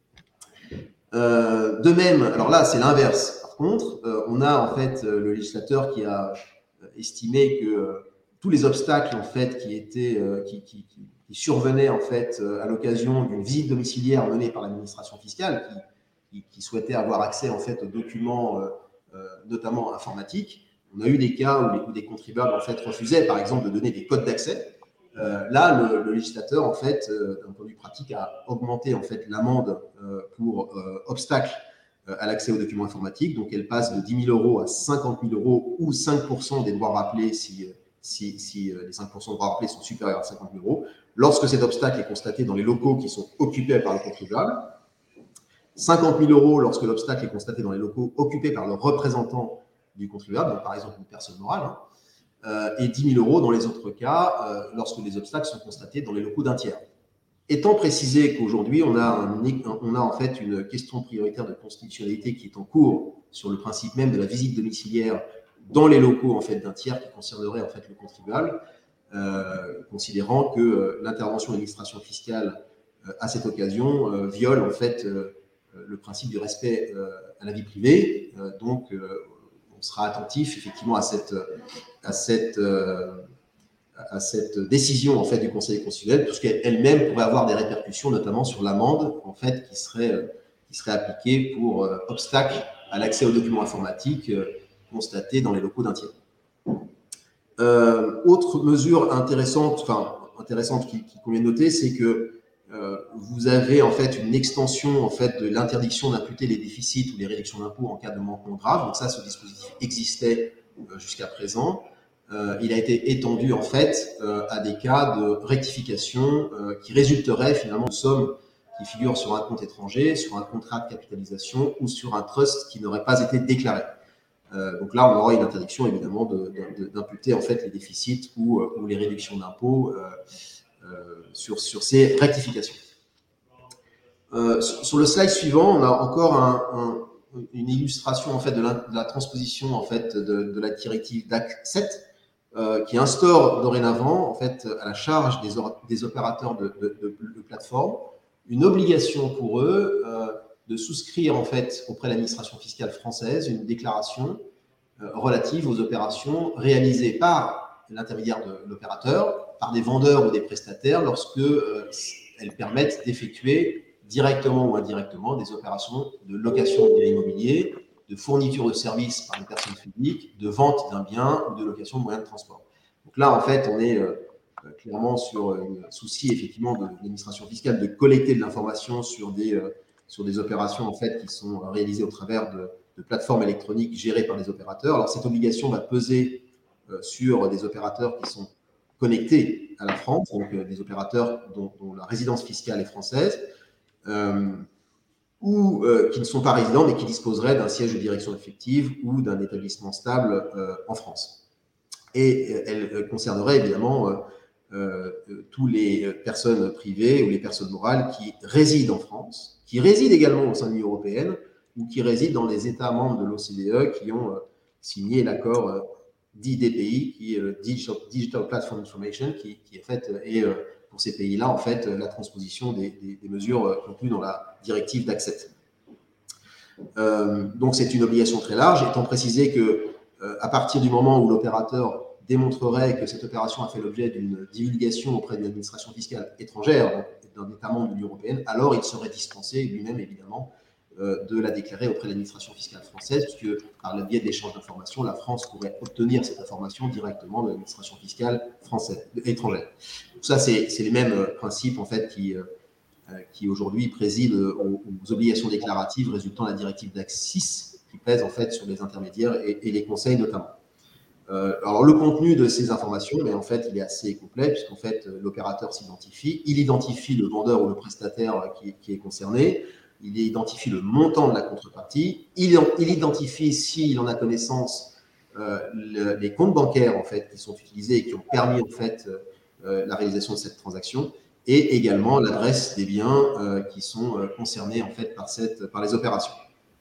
Euh, de même, alors là, c'est l'inverse. Par contre, euh, on a, en fait, le législateur qui a estimé que euh, tous les obstacles, en fait, qui étaient, euh, qui, qui, qui, qui survenaient, en fait, euh, à l'occasion d'une visite domiciliaire menée par l'administration fiscale, qui, qui, qui souhaitait avoir accès, en fait, aux documents, euh, euh, notamment informatiques. On a eu des cas où, les, où des contribuables, en fait, refusaient, par exemple, de donner des codes d'accès. Euh, là, le, le législateur, en fait, euh, d'un point de vue pratique, a augmenté, en fait, l'amende euh, pour euh, obstacle euh, à l'accès aux documents informatiques. Donc, elle passe de dix mille euros à cinquante mille euros ou cinq pour cent des droits rappelés si, si, si euh, les cinq pour cent de droits rappelés sont supérieurs à cinquante mille euros. Lorsque cet obstacle est constaté dans les locaux qui sont occupés par le contribuable, cinquante mille euros lorsque l'obstacle est constaté dans les locaux occupés par le représentant du contribuable, donc par exemple une personne morale, hein, euh, et dix mille euros dans les autres cas euh, lorsque les obstacles sont constatés dans les locaux d'un tiers. Étant précisé qu'aujourd'hui, on a, un, on a en fait une question prioritaire de constitutionnalité qui est en cours sur le principe même de la visite domiciliaire dans les locaux, en fait, d'un tiers qui concernerait, en fait, le contribuable, euh, considérant que euh, l'intervention de l'administration fiscale euh, à cette occasion euh, viole en fait euh, le principe du respect euh, à la vie privée. Euh, donc, euh, on sera attentif effectivement à cette, à cette, euh, à cette décision en fait du Conseil constitutionnel, puisqu'elle-même pourrait avoir des répercussions, notamment sur l'amende en fait qui serait, qui serait appliquée pour euh, obstacle à l'accès aux documents informatiques euh, constatés dans les locaux d'un tiers. Euh, autre mesure intéressante, enfin intéressante qui, qui convient de noter, c'est que euh, vous avez en fait une extension en fait de l'interdiction d'imputer les déficits ou les réductions d'impôts en cas de manquement grave. Donc ça, ce dispositif existait euh, jusqu'à présent. Euh, il a été étendu en fait euh, à des cas de rectification euh, qui résulteraient finalement de sommes qui figurent sur un compte étranger, sur un contrat de capitalisation ou sur un trust qui n'aurait pas été déclaré. Euh, donc là, on aura une interdiction évidemment de, de, d'imputer en fait les déficits ou, ou les réductions d'impôts euh, euh, sur, sur ces rectifications. Euh, sur, sur le slide suivant, on a encore un, un, une illustration en fait de la, de la transposition en fait de, de la directive D A C sept euh, qui instaure dorénavant en fait à la charge des, or, des opérateurs de, de, de, de plateforme une obligation pour eux euh, de souscrire en fait auprès de l'administration fiscale française une déclaration euh, relative aux opérations réalisées par l'intermédiaire de l'opérateur, par des vendeurs ou des prestataires lorsque euh, elles permettent d'effectuer directement ou indirectement des opérations de location de biens immobiliers, de fourniture de services par des personnes publiques, de vente d'un bien ou de location de moyens de transport. Donc là, en fait, on est euh, clairement sur un souci effectivement de l'administration fiscale de collecter de l'information sur des euh, sur des opérations en fait qui sont réalisées au travers de, de plateformes électroniques gérées par les opérateurs. Alors cette obligation va peser euh, sur des opérateurs qui sont connectés à la France, donc euh, des opérateurs dont, dont la résidence fiscale est française, euh, ou euh, qui ne sont pas résidents mais qui disposeraient d'un siège de direction effective ou d'un établissement stable euh, en France. Et euh, elle euh, concernerait évidemment euh, euh, toutes les personnes privées ou les personnes morales qui résident en France, qui résident également au sein de l'Union européenne ou qui résident dans les États membres de l'O C D E qui ont euh, signé l'accord euh, dit D P I, qui est le Digital, Digital Platform Information, qui, qui en fait est euh, pour ces pays-là en fait la transposition des, des, des mesures euh, contenues dans la directive D A C sept. Euh, donc c'est une obligation très large, étant précisé que euh, à partir du moment où l'opérateur démontrerait que cette opération a fait l'objet d'une divulgation auprès d'une administration fiscale étrangère, donc d'un État membre de l'Union européenne, alors il serait dispensé lui-même évidemment euh, de la déclarer auprès de l'administration fiscale française, puisque par le biais de l'échange d'informations, la France pourrait obtenir cette information directement de l'administration fiscale française, étrangère. Donc ça, c'est, c'est les mêmes principes en fait qui, euh, qui aujourd'hui président aux, aux obligations déclaratives résultant de la directive D A C six, qui pèse en fait sur les intermédiaires et, et les conseils notamment. Euh, alors le contenu de ces informations, mais en fait, il est assez complet puisqu'en fait l'opérateur s'identifie, il identifie le vendeur ou le prestataire qui, qui est concerné, il identifie le montant de la contrepartie, il, il identifie s'il en a connaissance euh, le, les comptes bancaires en fait qui sont utilisés et qui ont permis en fait euh, la réalisation de cette transaction, et également l'adresse des biens euh, qui sont euh, concernés en fait par cette par les opérations.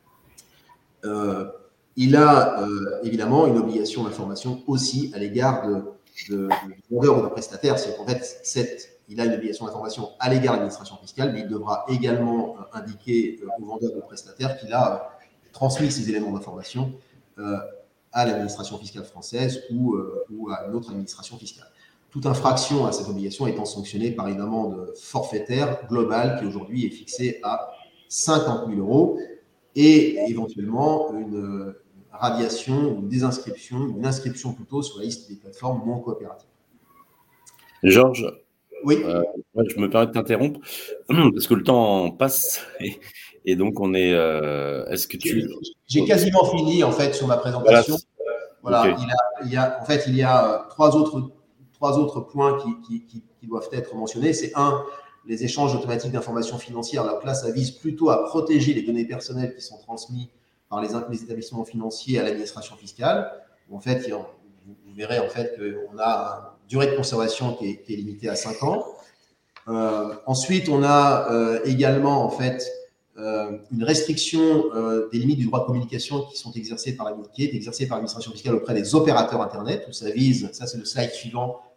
Euh, Il a euh, évidemment une obligation d'information aussi à l'égard de, de, de vendeurs ou de prestataires. C'est qu'en fait, cette, il a une obligation d'information à l'égard de l'administration fiscale, mais il devra également euh, indiquer euh, au vendeur ou au prestataire qu'il a euh, transmis ces éléments d'information euh, à l'administration fiscale française ou, euh, ou à une autre administration fiscale. Toute infraction à cette obligation étant sanctionnée par une amende forfaitaire globale qui aujourd'hui est fixée à cinquante mille euros et éventuellement une radiation, une désinscription, une inscription plutôt sur la liste des plateformes non coopératives. Georges, oui. Euh, ouais, je me permets de t'interrompre parce que le temps passe et, et donc on est. Euh, est-ce que tu J'ai quasiment fini en fait sur ma présentation. Voilà. voilà okay. il, a, il y a, en fait, il y a trois autres trois autres points qui, qui, qui, qui doivent être mentionnés. C'est un, les échanges automatiques d'informations financières. Donc là, ça vise plutôt à protéger les données personnelles qui sont transmises par les, les établissements financiers à l'administration fiscale. En fait, vous, vous verrez en fait qu'on a une durée de conservation qui est, qui est limitée à cinq ans. Euh, ensuite, on a euh, également en fait euh, une restriction euh, des limites du droit de communication qui sont exercées par la qui est exercée par l'administration fiscale auprès des opérateurs internet. Où ça vise, ça c'est le slide suivant,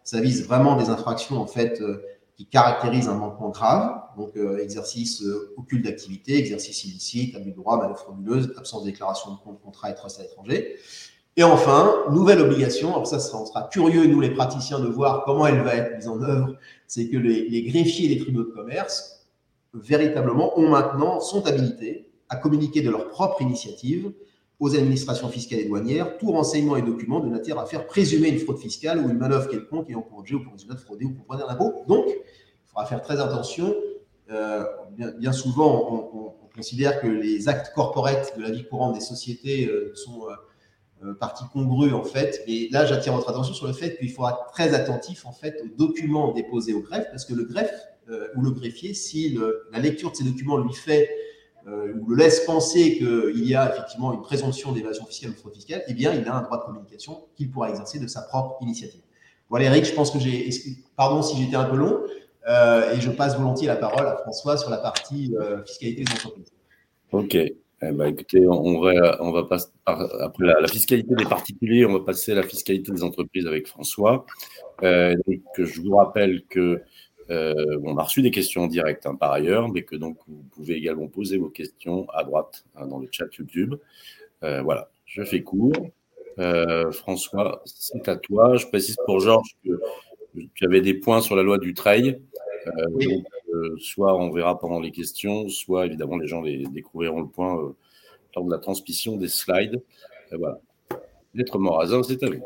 ça vise vraiment des infractions en fait euh, qui caractérisent un manquement grave, donc euh, exercice euh, occulte d'activité, exercice illicite, abus de droit, manœuvre frauduleuse, absence de déclaration de compte, contrat et trust à l'étranger. Et enfin, nouvelle obligation, alors ça, on sera curieux, nous les praticiens, de voir comment elle va être mise en œuvre, c'est que les, les greffiers des tribunaux de commerce, véritablement, ont maintenant, sont habilités à communiquer de leur propre initiative aux administrations fiscales et douanières tout renseignement et document de nature à faire présumer une fraude fiscale ou une manœuvre quelconque ayant pour objet ou pour résultat de frauder ou pour prendre un impôt. Donc, il faudra faire très attention. Euh, bien, bien, souvent, on, on, on, considère que les actes corporate de la vie courante des sociétés euh, sont euh, partie congrue, en fait. Et là, j'attire votre attention sur le fait qu'il faudra être très attentif, en fait, aux documents déposés au greffe, parce que le greffe euh, ou le greffier, si le, la lecture de ces documents lui fait Euh, ou le laisse penser qu'il y a effectivement une présomption d'évasion fiscale ou de fraude fiscale, eh bien, il a un droit de communication qu'il pourra exercer de sa propre initiative. Voilà, Eric, je pense que j'ai. Pardon si j'étais un peu long, euh, et je passe volontiers la parole à François sur la partie euh, fiscalité des entreprises. Ok. Eh ben, écoutez, on va, on va passer après la, la fiscalité des particuliers, on va passer à la fiscalité des entreprises avec François. Euh, donc, je vous rappelle que Euh, on a reçu des questions en direct hein, par ailleurs, mais que donc vous pouvez également poser vos questions à droite hein, dans le chat YouTube. Euh, voilà, je fais court. Euh, François, c'est à toi. Je précise pour Georges que tu avais des points sur la loi du trail. Euh, Oui. donc, euh, soit on verra pendant les questions, soit évidemment les gens les découvriront le point euh, lors de la transmission des slides. Euh, voilà. Maître Morazin, c'est à vous.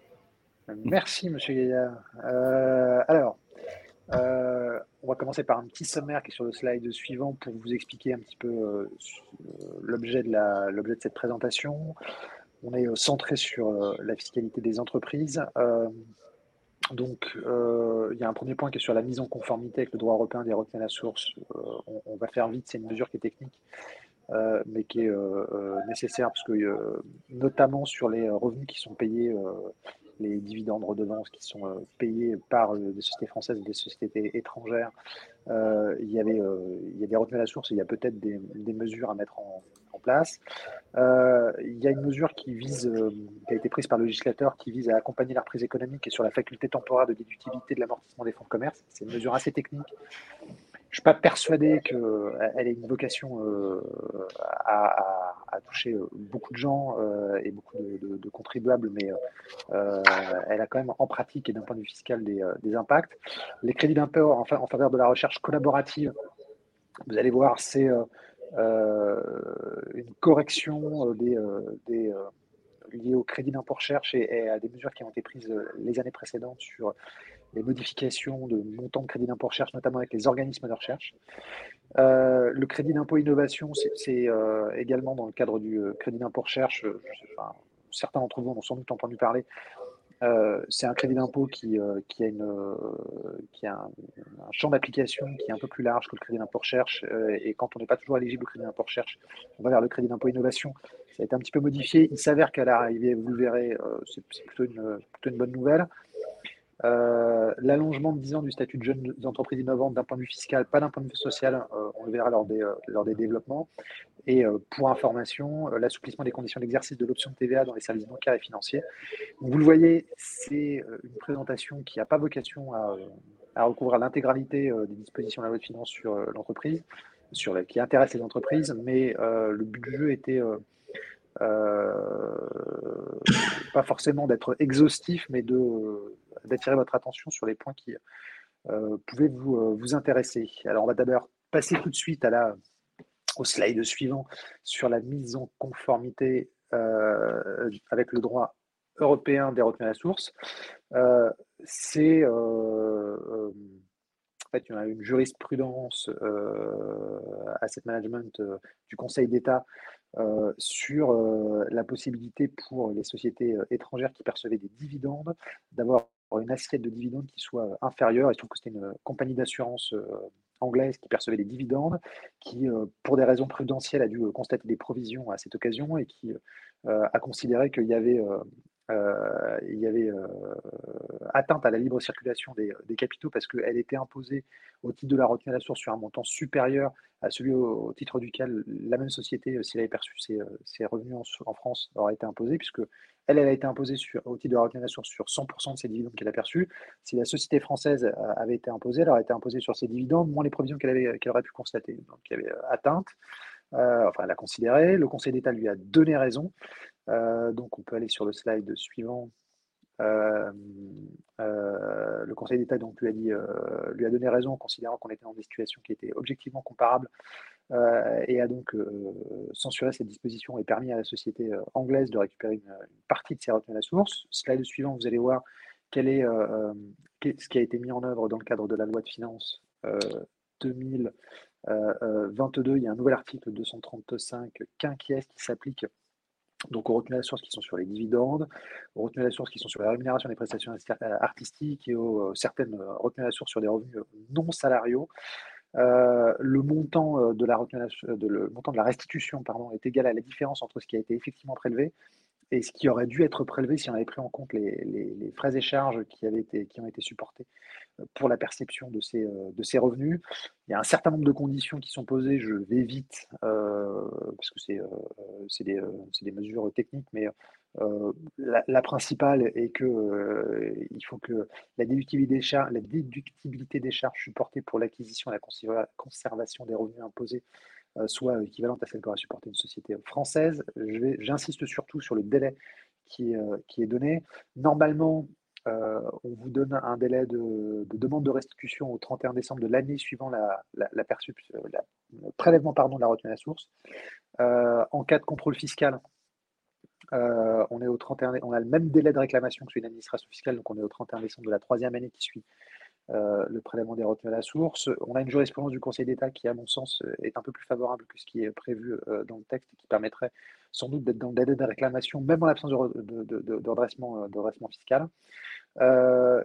Merci, Monsieur Gaillard. Euh, alors, Euh, on va commencer par un petit sommaire qui est sur le slide suivant pour vous expliquer un petit peu euh, l'objet de, la, l'objet de cette présentation. On est euh, centré sur euh, la fiscalité des entreprises. Euh, donc, euh, il y a un premier point qui est sur la mise en conformité avec le droit européen des retenues à la source. Euh, on, on va faire vite, c'est une mesure qui est technique, euh, mais qui est euh, euh, nécessaire parce que, euh, notamment sur les revenus qui sont payés euh, les dividendes redevances qui sont euh, payés par euh, des sociétés françaises et des sociétés étrangères. Euh, il, y avait, euh, il y a des retenues à la source et il y a peut-être des, des mesures à mettre en, en place. Euh, il y a une mesure qui, vise, euh, qui a été prise par le législateur qui vise à accompagner la reprise économique et sur la faculté temporaire de déductibilité de l'amortissement des fonds de commerce. C'est une mesure assez technique. Je ne suis pas persuadé qu'elle ait une vocation euh, à, à, à toucher beaucoup de gens euh, et beaucoup de, de, de contribuables, mais euh, elle a quand même en pratique et d'un point de vue fiscal des, des impacts. Les crédits d'impôt en, en faveur de la recherche collaborative, vous allez voir, c'est euh, une correction des, des, liées au crédit d'impôt recherche et, et à des mesures qui ont été prises les années précédentes sur les modifications de montants de crédit d'impôt recherche, notamment avec les organismes de recherche. Euh, le crédit d'impôt innovation, c'est euh, également dans le cadre du euh, crédit d'impôt recherche. Euh, enfin, certains d'entre vous en ont sans doute entendu parler. Euh, c'est un crédit d'impôt qui, euh, qui a, une, euh, qui a un, un champ d'application qui est un peu plus large que le crédit d'impôt recherche. Euh, et quand on n'est pas toujours éligible au crédit d'impôt recherche, on va vers le crédit d'impôt innovation. Ça a été un petit peu modifié. Il s'avère qu'à l'arrivée, vous le verrez, euh, c'est plutôt une, plutôt une bonne nouvelle. Euh, L'allongement de dix ans du statut de jeunes entreprises innovantes d'un point de vue fiscal, pas d'un point de vue social, euh, on le verra lors des, euh, lors des développements. Et euh, pour information, euh, l'assouplissement des conditions d'exercice de l'option de T V A dans les services bancaires et financiers. Donc, vous le voyez, c'est euh, une présentation qui n'a pas vocation à, à recouvrir l'intégralité euh, des dispositions de la loi de finances sur euh, l'entreprise, sur la, qui intéresse les entreprises, mais euh, le but du jeu était euh, euh, pas forcément d'être exhaustif, mais de d'attirer votre attention sur les points qui euh, pouvaient vous, euh, vous intéresser. Alors, on va d'abord passer tout de suite à la, au slide suivant sur la mise en conformité euh, avec le droit européen des retenues à la source. Euh, C'est euh, euh, en fait, il y a une jurisprudence euh, asset management euh, du Conseil d'État euh, sur euh, la possibilité pour les sociétés euh, étrangères qui percevaient des dividendes d'avoir une assiette de dividendes qui soit inférieure. Il se trouve que c'était une compagnie d'assurance euh, anglaise qui percevait des dividendes, qui, euh, pour des raisons prudentielles, a dû euh, constater des provisions à cette occasion et qui euh, a considéré qu'il y avait euh, euh, il y avait euh, atteinte à la libre circulation des, des capitaux parce qu'elle était imposée au titre de la retenue à la source sur un montant supérieur à celui au, au titre duquel la même société, euh, s'il avait perçu ses, euh, ses revenus en, en France, aurait été imposée, puisque elle, elle a été imposée sur, au titre de la retenue à la source sur cent pour cent de ses dividendes qu'elle a perçus. Si la société française euh, avait été imposée, elle aurait été imposée sur ses dividendes, moins les provisions qu'elle avait, qu'elle aurait pu constater. Donc il y avait euh, atteinte, euh, enfin elle a considéré, le Conseil d'État lui a donné raison. Euh, donc on peut aller sur le slide suivant. Euh, euh, le Conseil d'État donc lui a dit, euh, lui a donné raison en considérant qu'on était dans des situations qui étaient objectivement comparables euh, et a donc euh, censuré cette disposition et permis à la société euh, anglaise de récupérer une, une partie de ses retenues à la source. Slide suivant, vous allez voir quel est euh, ce qui a été mis en œuvre dans le cadre de la loi de finances euh, deux mille vingt-deux. Il y a un nouvel article deux cent trente-cinq quinquies qui s'applique donc aux retenues à la source qui sont sur les dividendes, aux retenues à la source qui sont sur la rémunération des prestations artistiques et aux certaines retenues à la source sur des revenus non salariaux. Euh, le montant euh, de la retenue, de, le montant de la restitution pardon, est égal à la différence entre ce qui a été effectivement prélevé et ce qui aurait dû être prélevé si on avait pris en compte les, les, les frais et charges qui, avaient été, qui ont été supportés pour la perception de ces, de ces revenus. Il y a un certain nombre de conditions qui sont posées, je vais vite, euh, parce que c'est euh, des, euh, des mesures techniques, mais euh, la, la, principale est que euh, il faut que la déductibilité des charges, la déductibilité des charges supportées pour l'acquisition et la conservation des revenus imposés euh, soit équivalente à celle qu'aurait supporté une société française. J'insiste surtout sur le délai qui, euh, qui est donné. Normalement, euh, on vous donne un délai de, de, demande de restitution au trente et un décembre de l'année suivant la, la, la, la le prélèvement pardon, de la retenue à la source. Euh, en cas de contrôle fiscal, euh, on, est au trente et un, on a le même délai de réclamation que sur une administration fiscale, donc on est au trente et un décembre de la troisième année qui suit euh, le prélèvement des retenues à la source. On a une jurisprudence du Conseil d'État qui, à mon sens, est un peu plus favorable que ce qui est prévu euh, dans le texte et qui permettrait sans doute d'être dans le délai de réclamation, même en l'absence de, de, de, de, de, redressement, de redressement fiscal. Euh,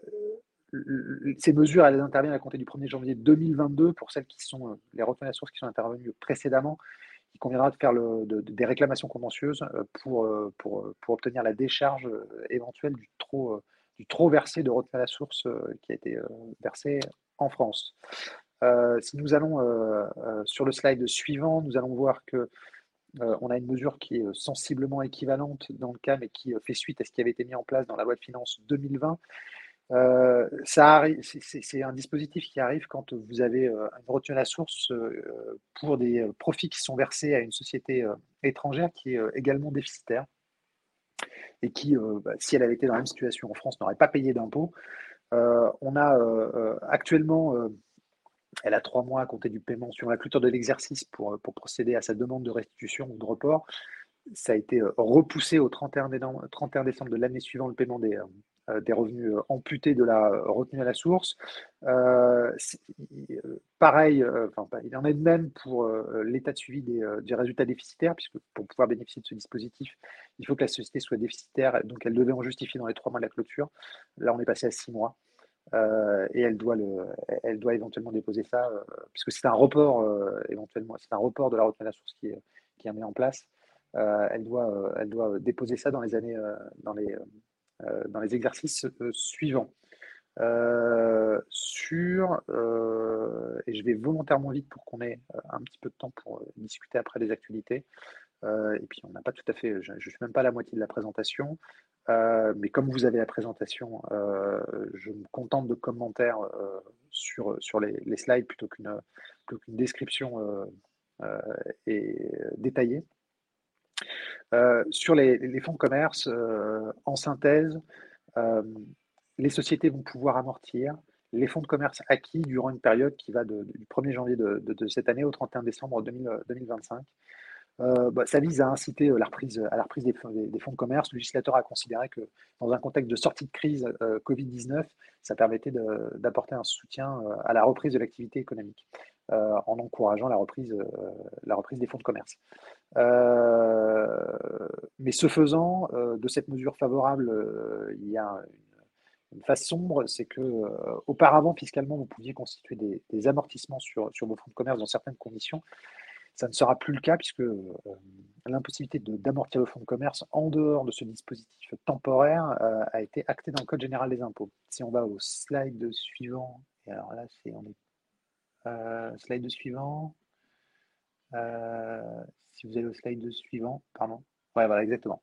ces mesures, elles interviennent à compter du premier janvier deux mille vingt-deux pour celles qui sont les retenues à la source qui sont intervenues précédemment. Il conviendra de faire le, de, de, des réclamations contentieuses pour, pour, pour obtenir la décharge éventuelle du trop, du trop versé de retenue à la source qui a été versé en France. Euh, si nous allons euh, sur le slide suivant, nous allons voir que Euh, on a une mesure qui est sensiblement équivalente dans le cas, mais qui fait suite à ce qui avait été mis en place dans la loi de finances deux mille vingt. Euh, c'est un dispositif qui arrive quand vous avez euh, une retenue à la source euh, pour des profits qui sont versés à une société euh, étrangère qui est euh, également déficitaire et qui, euh, bah, si elle avait été dans la même situation en France, n'aurait pas payé d'impôts. Euh, on a euh, actuellement... Euh, elle a trois mois à compter du paiement sur la clôture de l'exercice pour, pour procéder à sa demande de restitution ou de report. Ça a été repoussé au trente et un décembre de l'année suivant le paiement des, euh, des revenus amputés de la retenue à la source. Euh, pareil, euh, enfin, il en est de même pour euh, l'état de suivi des, euh, des résultats déficitaires, puisque pour pouvoir bénéficier de ce dispositif, il faut que la société soit déficitaire, donc elle devait en justifier dans les trois mois de la clôture. Là, on est passé à six mois. Euh, et elle doit, le, elle doit éventuellement déposer ça, euh, puisque c'est un report euh, éventuellement, c'est un report de la retenue à la source qui est, qui est mis en place. Euh, elle, doit, euh, elle doit déposer ça dans les années, euh, dans, les, euh, dans les exercices euh, suivants. Euh, sur, euh, et je vais volontairement vite pour qu'on ait un petit peu de temps pour euh, discuter après des actualités. Euh, et puis on n'a pas tout à fait, je ne suis même pas à la moitié de la présentation. Euh, mais comme vous avez la présentation, euh, je me contente de commentaires euh, sur, sur les, les slides plutôt qu'une qu'une description euh, euh, et détaillée. Euh, sur les, les fonds de commerce, euh, en synthèse, euh, les sociétés vont pouvoir amortir les fonds de commerce acquis durant une période qui va de, du premier janvier de, de, de cette année au trente et un décembre deux mille vingt-cinq. Euh, bah, ça vise à inciter la reprise, à la reprise des, des, des fonds de commerce. Le législateur a considéré que dans un contexte de sortie de crise euh, Covid dix-neuf, ça permettait d'apporter un soutien euh, à la reprise de l'activité économique euh, en encourageant la reprise, euh, la reprise des fonds de commerce. Euh, mais ce faisant, euh, de cette mesure favorable, euh, il y a une, une face sombre, c'est que euh, auparavant, fiscalement, vous pouviez constituer des, des amortissements sur, sur vos fonds de commerce dans certaines conditions. Ça ne sera plus le cas puisque euh, l'impossibilité de- d'amortir le fonds de commerce en dehors de ce dispositif temporaire euh, a été actée dans le Code général des impôts. Si on va au slide suivant, et alors là, c'est on est euh, slide suivant. Euh, si vous allez au slide suivant, pardon. Ouais, voilà, exactement.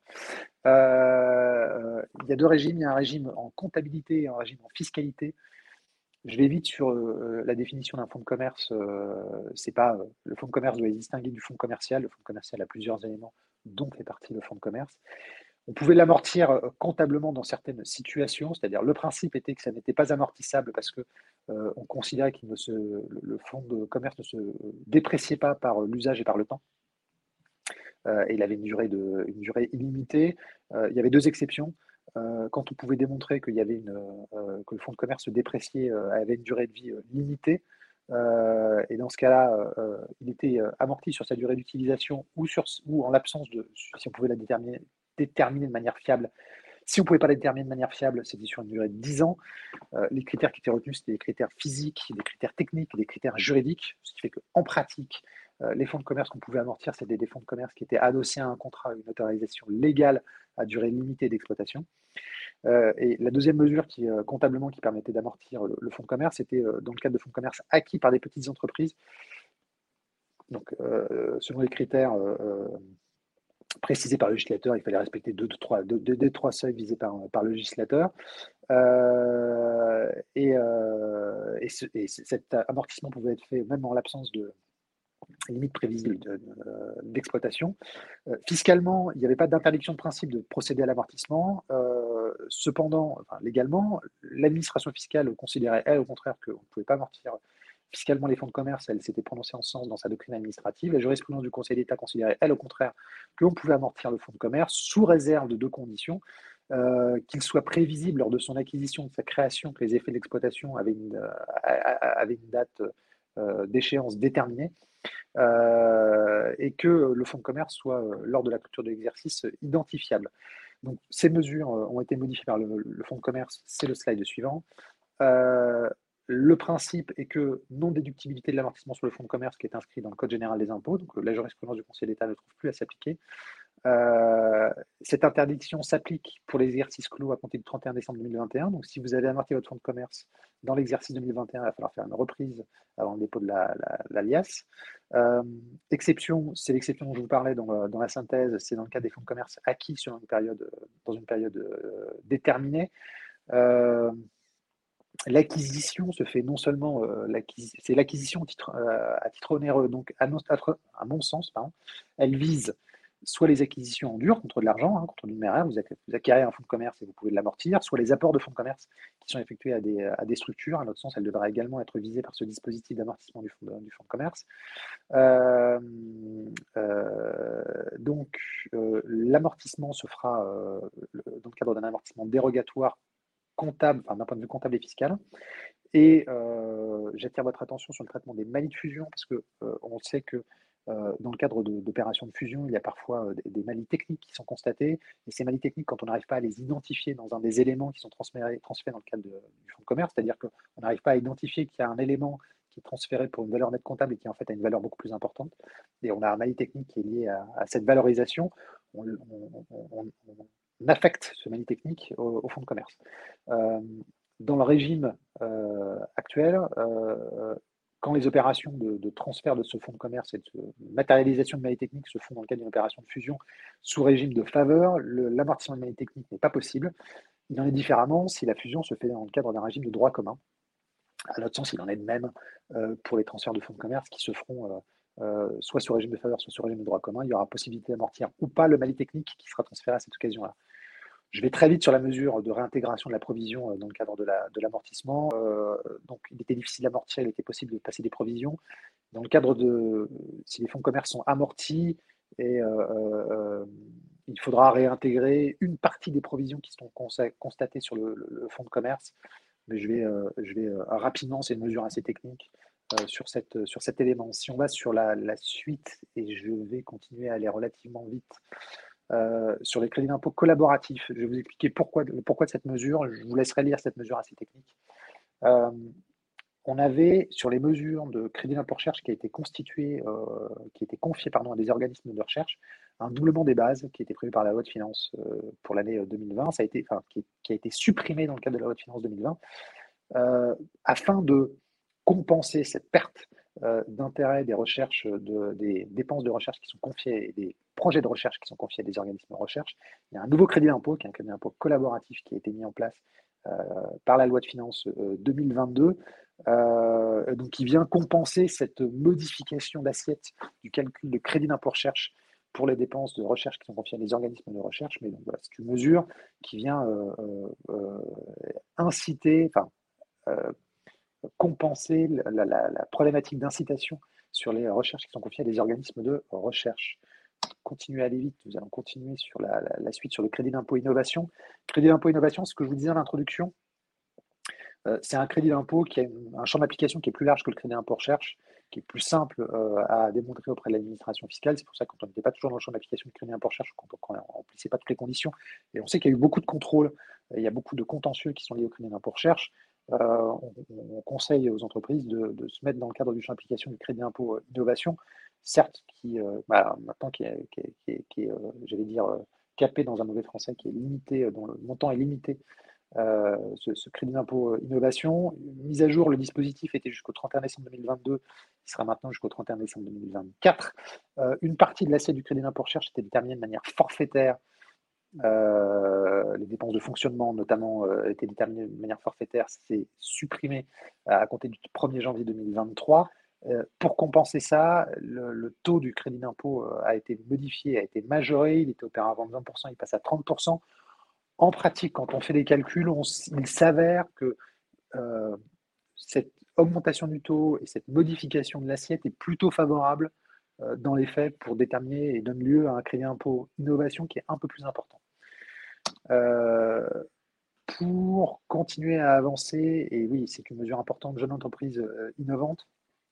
Euh, il y a deux régimes. Il y a un régime en comptabilité et un régime en fiscalité. Je vais vite sur euh, la définition d'un fonds de commerce. Euh, c'est pas euh, le fonds de commerce doit être distingué du fonds commercial. Le fonds commercial a plusieurs éléments, dont fait partie le fonds de commerce. On pouvait l'amortir euh, comptablement dans certaines situations, c'est-à-dire le principe était que ça n'était pas amortissable parce que euh, on considérait que le, le fonds de commerce ne se dépréciait pas par l'usage et par le temps. Euh, et il avait une durée, de, une durée illimitée. Euh, il y avait deux exceptions. Euh, quand on pouvait démontrer qu'il y avait une, euh, que le fonds de commerce se dépréciait, euh, avait une durée de vie euh, limitée, euh, et dans ce cas-là, euh, il était euh, amorti sur sa durée d'utilisation ou, sur, ou en l'absence de, si on pouvait la déterminer, déterminer de manière fiable. Si on ne pouvait pas la déterminer de manière fiable, c'était sur une durée de dix ans. Euh, les critères qui étaient retenus, c'était des critères physiques, des critères techniques, des critères juridiques, ce qui fait qu'en pratique, euh, les fonds de commerce qu'on pouvait amortir, c'était des fonds de commerce qui étaient adossés à un contrat, une autorisation légale à durée limitée d'exploitation. Euh, et la deuxième mesure qui, euh, comptablement, qui permettait d'amortir le, le fonds de commerce, c'était euh, dans le cadre de fonds de commerce acquis par des petites entreprises. Donc, euh, selon les critères euh, précisés par le législateur, il fallait respecter deux, deux, trois, deux, deux, deux, trois seuils visés par, par le législateur. Euh, et, euh, et, ce, et cet amortissement pouvait être fait même en l'absence de limite prévisible d'exploitation. De, de, euh, fiscalement, il n'y avait pas d'interdiction de principe de procéder à l'amortissement. Euh, cependant, enfin, légalement, l'administration fiscale considérait, elle, au contraire, qu'on ne pouvait pas amortir fiscalement les fonds de commerce. Elle s'était prononcée en ce sens dans sa doctrine administrative. La jurisprudence du Conseil d'État considérait, elle, au contraire, qu'on pouvait amortir le fonds de commerce sous réserve de deux conditions. Euh, qu'il soit prévisible lors de son acquisition, de sa création, que les effets d'exploitation avaient une, euh, avaient une date euh, d'échéance déterminée, euh, et que le fonds de commerce soit, euh, lors de la clôture de l'exercice, identifiable. Donc, ces mesures euh, ont été modifiées par le, le fonds de commerce, c'est le slide suivant. Euh, le principe est que non-déductibilité de l'amortissement sur le fonds de commerce qui est inscrit dans le Code général des impôts, donc la jurisprudence du Conseil d'État ne trouve plus à s'appliquer. Euh, cette interdiction s'applique pour l'exercice clos à compter du trente et un décembre deux mille vingt et un. Donc, si vous avez amorti votre fonds de commerce dans l'exercice deux mille vingt et un, il va falloir faire une reprise avant le dépôt de la, la, la liasse. Euh, exception, c'est l'exception dont je vous parlais dans, dans la synthèse, c'est dans le cas des fonds de commerce acquis sur une période, dans une période euh, déterminée. Euh, L'acquisition se fait non seulement, euh, l'acquis- c'est l'acquisition à titre, euh, à titre onéreux, donc à, notre, à mon sens, pardon, elle vise soit les acquisitions en dur contre de l'argent, hein, contre du numéraire, vous, vous acquérez un fonds de commerce et vous pouvez l'amortir, soit les apports de fonds de commerce qui sont effectués à des, à des structures. À notre sens, elle devra également être visée par ce dispositif d'amortissement du fonds de, du fonds de commerce. Euh, euh, donc, euh, l'amortissement se fera euh, le, dans le cadre d'un amortissement dérogatoire comptable, enfin, d'un point de vue comptable et fiscal. Et euh, j'attire votre attention sur le traitement des malits de fusion, parce qu'on euh, sait que euh, dans le cadre d'opérations de, de fusion, il y a parfois euh, des, des malits techniques qui sont constatés. Et ces malits techniques, quand on n'arrive pas à les identifier dans un des éléments qui sont transférés, transférés dans le cadre de, du fonds de commerce, c'est-à-dire qu'on n'arrive pas à identifier qu'il y a un élément qui est transféré pour une valeur nette comptable et qui en fait a une valeur beaucoup plus importante, et on a un malit technique qui est lié à, à cette valorisation, on, on, on, on affecte ce malit technique au, au fonds de commerce. Euh, dans le régime euh, actuel, euh, quand les opérations de, de transfert de ce fonds de commerce et de matérialisation de mailles techniques se font dans le cadre d'une opération de fusion sous régime de faveur, l'amortissement de mailles techniques n'est pas possible. Il en est différemment si la fusion se fait dans le cadre d'un régime de droit commun. À notre sens, il en est de même euh, pour les transferts de fonds de commerce qui se feront euh, euh, soit sous régime de faveur, soit sous régime de droit commun. Il y aura possibilité d'amortir ou pas le maillet technique qui sera transféré à cette occasion-là. Je vais très vite sur la mesure de réintégration de la provision dans le cadre de l'amortissement. La, de euh, donc, il était difficile d'amortir, il était possible de passer des provisions. Dans le cadre de, si les fonds de commerce sont amortis, et, euh, euh, il faudra réintégrer une partie des provisions qui sont constatées sur le, le, le fonds de commerce. Mais je vais, euh, je vais euh, rapidement, c'est une mesure assez technique, euh, sur, cette, sur cet élément. Si on va sur la, la suite, et je vais continuer à aller relativement vite, Euh, sur les crédits d'impôt collaboratifs. Je vais vous expliquer pourquoi, pourquoi de cette mesure. Je vous laisserai lire cette mesure assez technique. Euh, on avait, sur les mesures de crédit d'impôt recherche qui a été constitué, euh, qui a été confié pardon, à des organismes de recherche, un doublement des bases qui a été prévu par la loi de finances euh, pour l'année deux mille vingt, ça a été, enfin, qui, qui a été supprimé dans le cadre de la loi de finances deux mille vingt, euh, afin de compenser cette perte euh, d'intérêt des recherches, de, des dépenses de recherche qui sont confiées, et des projets de recherche qui sont confiés à des organismes de recherche. Il y a un nouveau crédit d'impôt, qui est un crédit d'impôt collaboratif qui a été mis en place euh, par la loi de finances euh, deux mille vingt-deux, euh, donc qui vient compenser cette modification d'assiette du calcul de crédit d'impôt recherche pour les dépenses de recherche qui sont confiées à des organismes de recherche. Mais donc voilà, c'est une mesure qui vient euh, euh, inciter, enfin, euh, compenser la, la, la problématique d'incitation sur les recherches qui sont confiées à des organismes de recherche. Continuer à aller vite, nous allons continuer sur la, la, la suite sur le crédit d'impôt innovation. Crédit d'impôt innovation, ce que je vous disais en introduction, euh, c'est un crédit d'impôt qui a une, un champ d'application qui est plus large que le crédit d'impôt recherche, qui est plus simple euh, à démontrer auprès de l'administration fiscale. C'est pour ça que quand on n'était pas toujours dans le champ d'application du crédit d'impôt recherche, quand on ne remplissait pas toutes les conditions, et on sait qu'il y a eu beaucoup de contrôles, il y a beaucoup de contentieux qui sont liés au crédit d'impôt recherche, euh, on, on, conseille aux entreprises de, de se mettre dans le cadre du champ d'application du crédit d'impôt innovation, certes, qui, euh, bah, maintenant, qui est, qui est, qui est, qui est euh, j'allais dire, euh, capé dans un mauvais français, qui est limité, dont le montant est limité. Euh, ce, ce crédit d'impôt innovation. Mise à jour, le dispositif était jusqu'au trente et un décembre deux mille vingt-deux, il sera maintenant jusqu'au trente et un décembre deux mille vingt-quatre. Euh, une partie de l'assiette du crédit d'impôt recherche était déterminée de manière forfaitaire. Euh, les dépenses de fonctionnement, notamment, euh, étaient déterminées de manière forfaitaire. C'est supprimé à compter du premier janvier deux mille vingt-trois. Euh, pour compenser ça, le, le taux du crédit d'impôt euh, a été modifié, a été majoré. Il était opéré avant de vingt pour cent, il passe à trente pour cent. En pratique, quand on fait des calculs, on, il s'avère que euh, cette augmentation du taux et cette modification de l'assiette est plutôt favorable euh, dans les faits pour déterminer et donne lieu à un crédit d'impôt innovation qui est un peu plus important. Euh, pour continuer à avancer, et oui, c'est une mesure importante, jeunes entreprises euh, innovantes.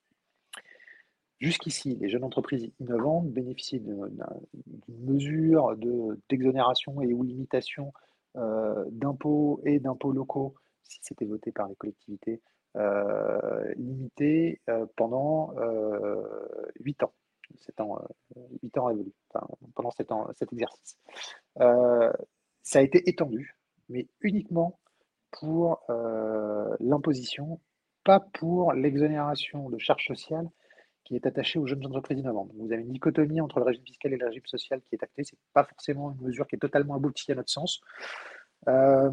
Jusqu'ici, les jeunes entreprises innovantes bénéficient d'une mesure d'exonération et ou limitation euh, d'impôts et d'impôts locaux, si c'était voté par les collectivités, euh, limitées euh, pendant euh, huit ans. sept ans, euh, huit ans révolus, enfin, pendant cet, ans, cet exercice. Euh, ça a été étendu, mais uniquement pour euh, l'imposition, pas pour l'exonération de charges sociales qui est attaché aux jeunes entreprises innovantes. Donc, vous avez une dichotomie entre le régime fiscal et le régime social qui est acté. Ce n'est pas forcément une mesure qui est totalement aboutie à notre sens. Euh,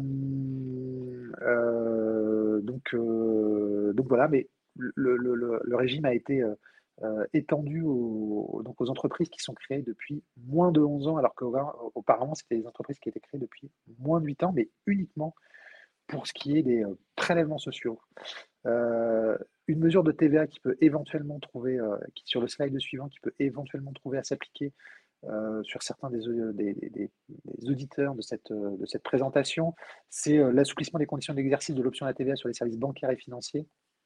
euh, donc, euh, donc voilà, mais le, le, le, le régime a été euh, étendu aux, donc aux entreprises qui sont créées depuis moins de onze ans, alors qu'auparavant, c'était des entreprises qui étaient créées depuis moins de huit ans, mais uniquement pour ce qui est des euh, prélèvements sociaux. Euh, une mesure de T V A qui peut éventuellement trouver, euh, qui, sur le slide suivant, qui peut éventuellement trouver à s'appliquer euh, sur certains des, des, des, des auditeurs de cette, de cette présentation, c'est euh, l'assouplissement des conditions d'exercice de l'option à la T V A sur les services bancaires et financiers.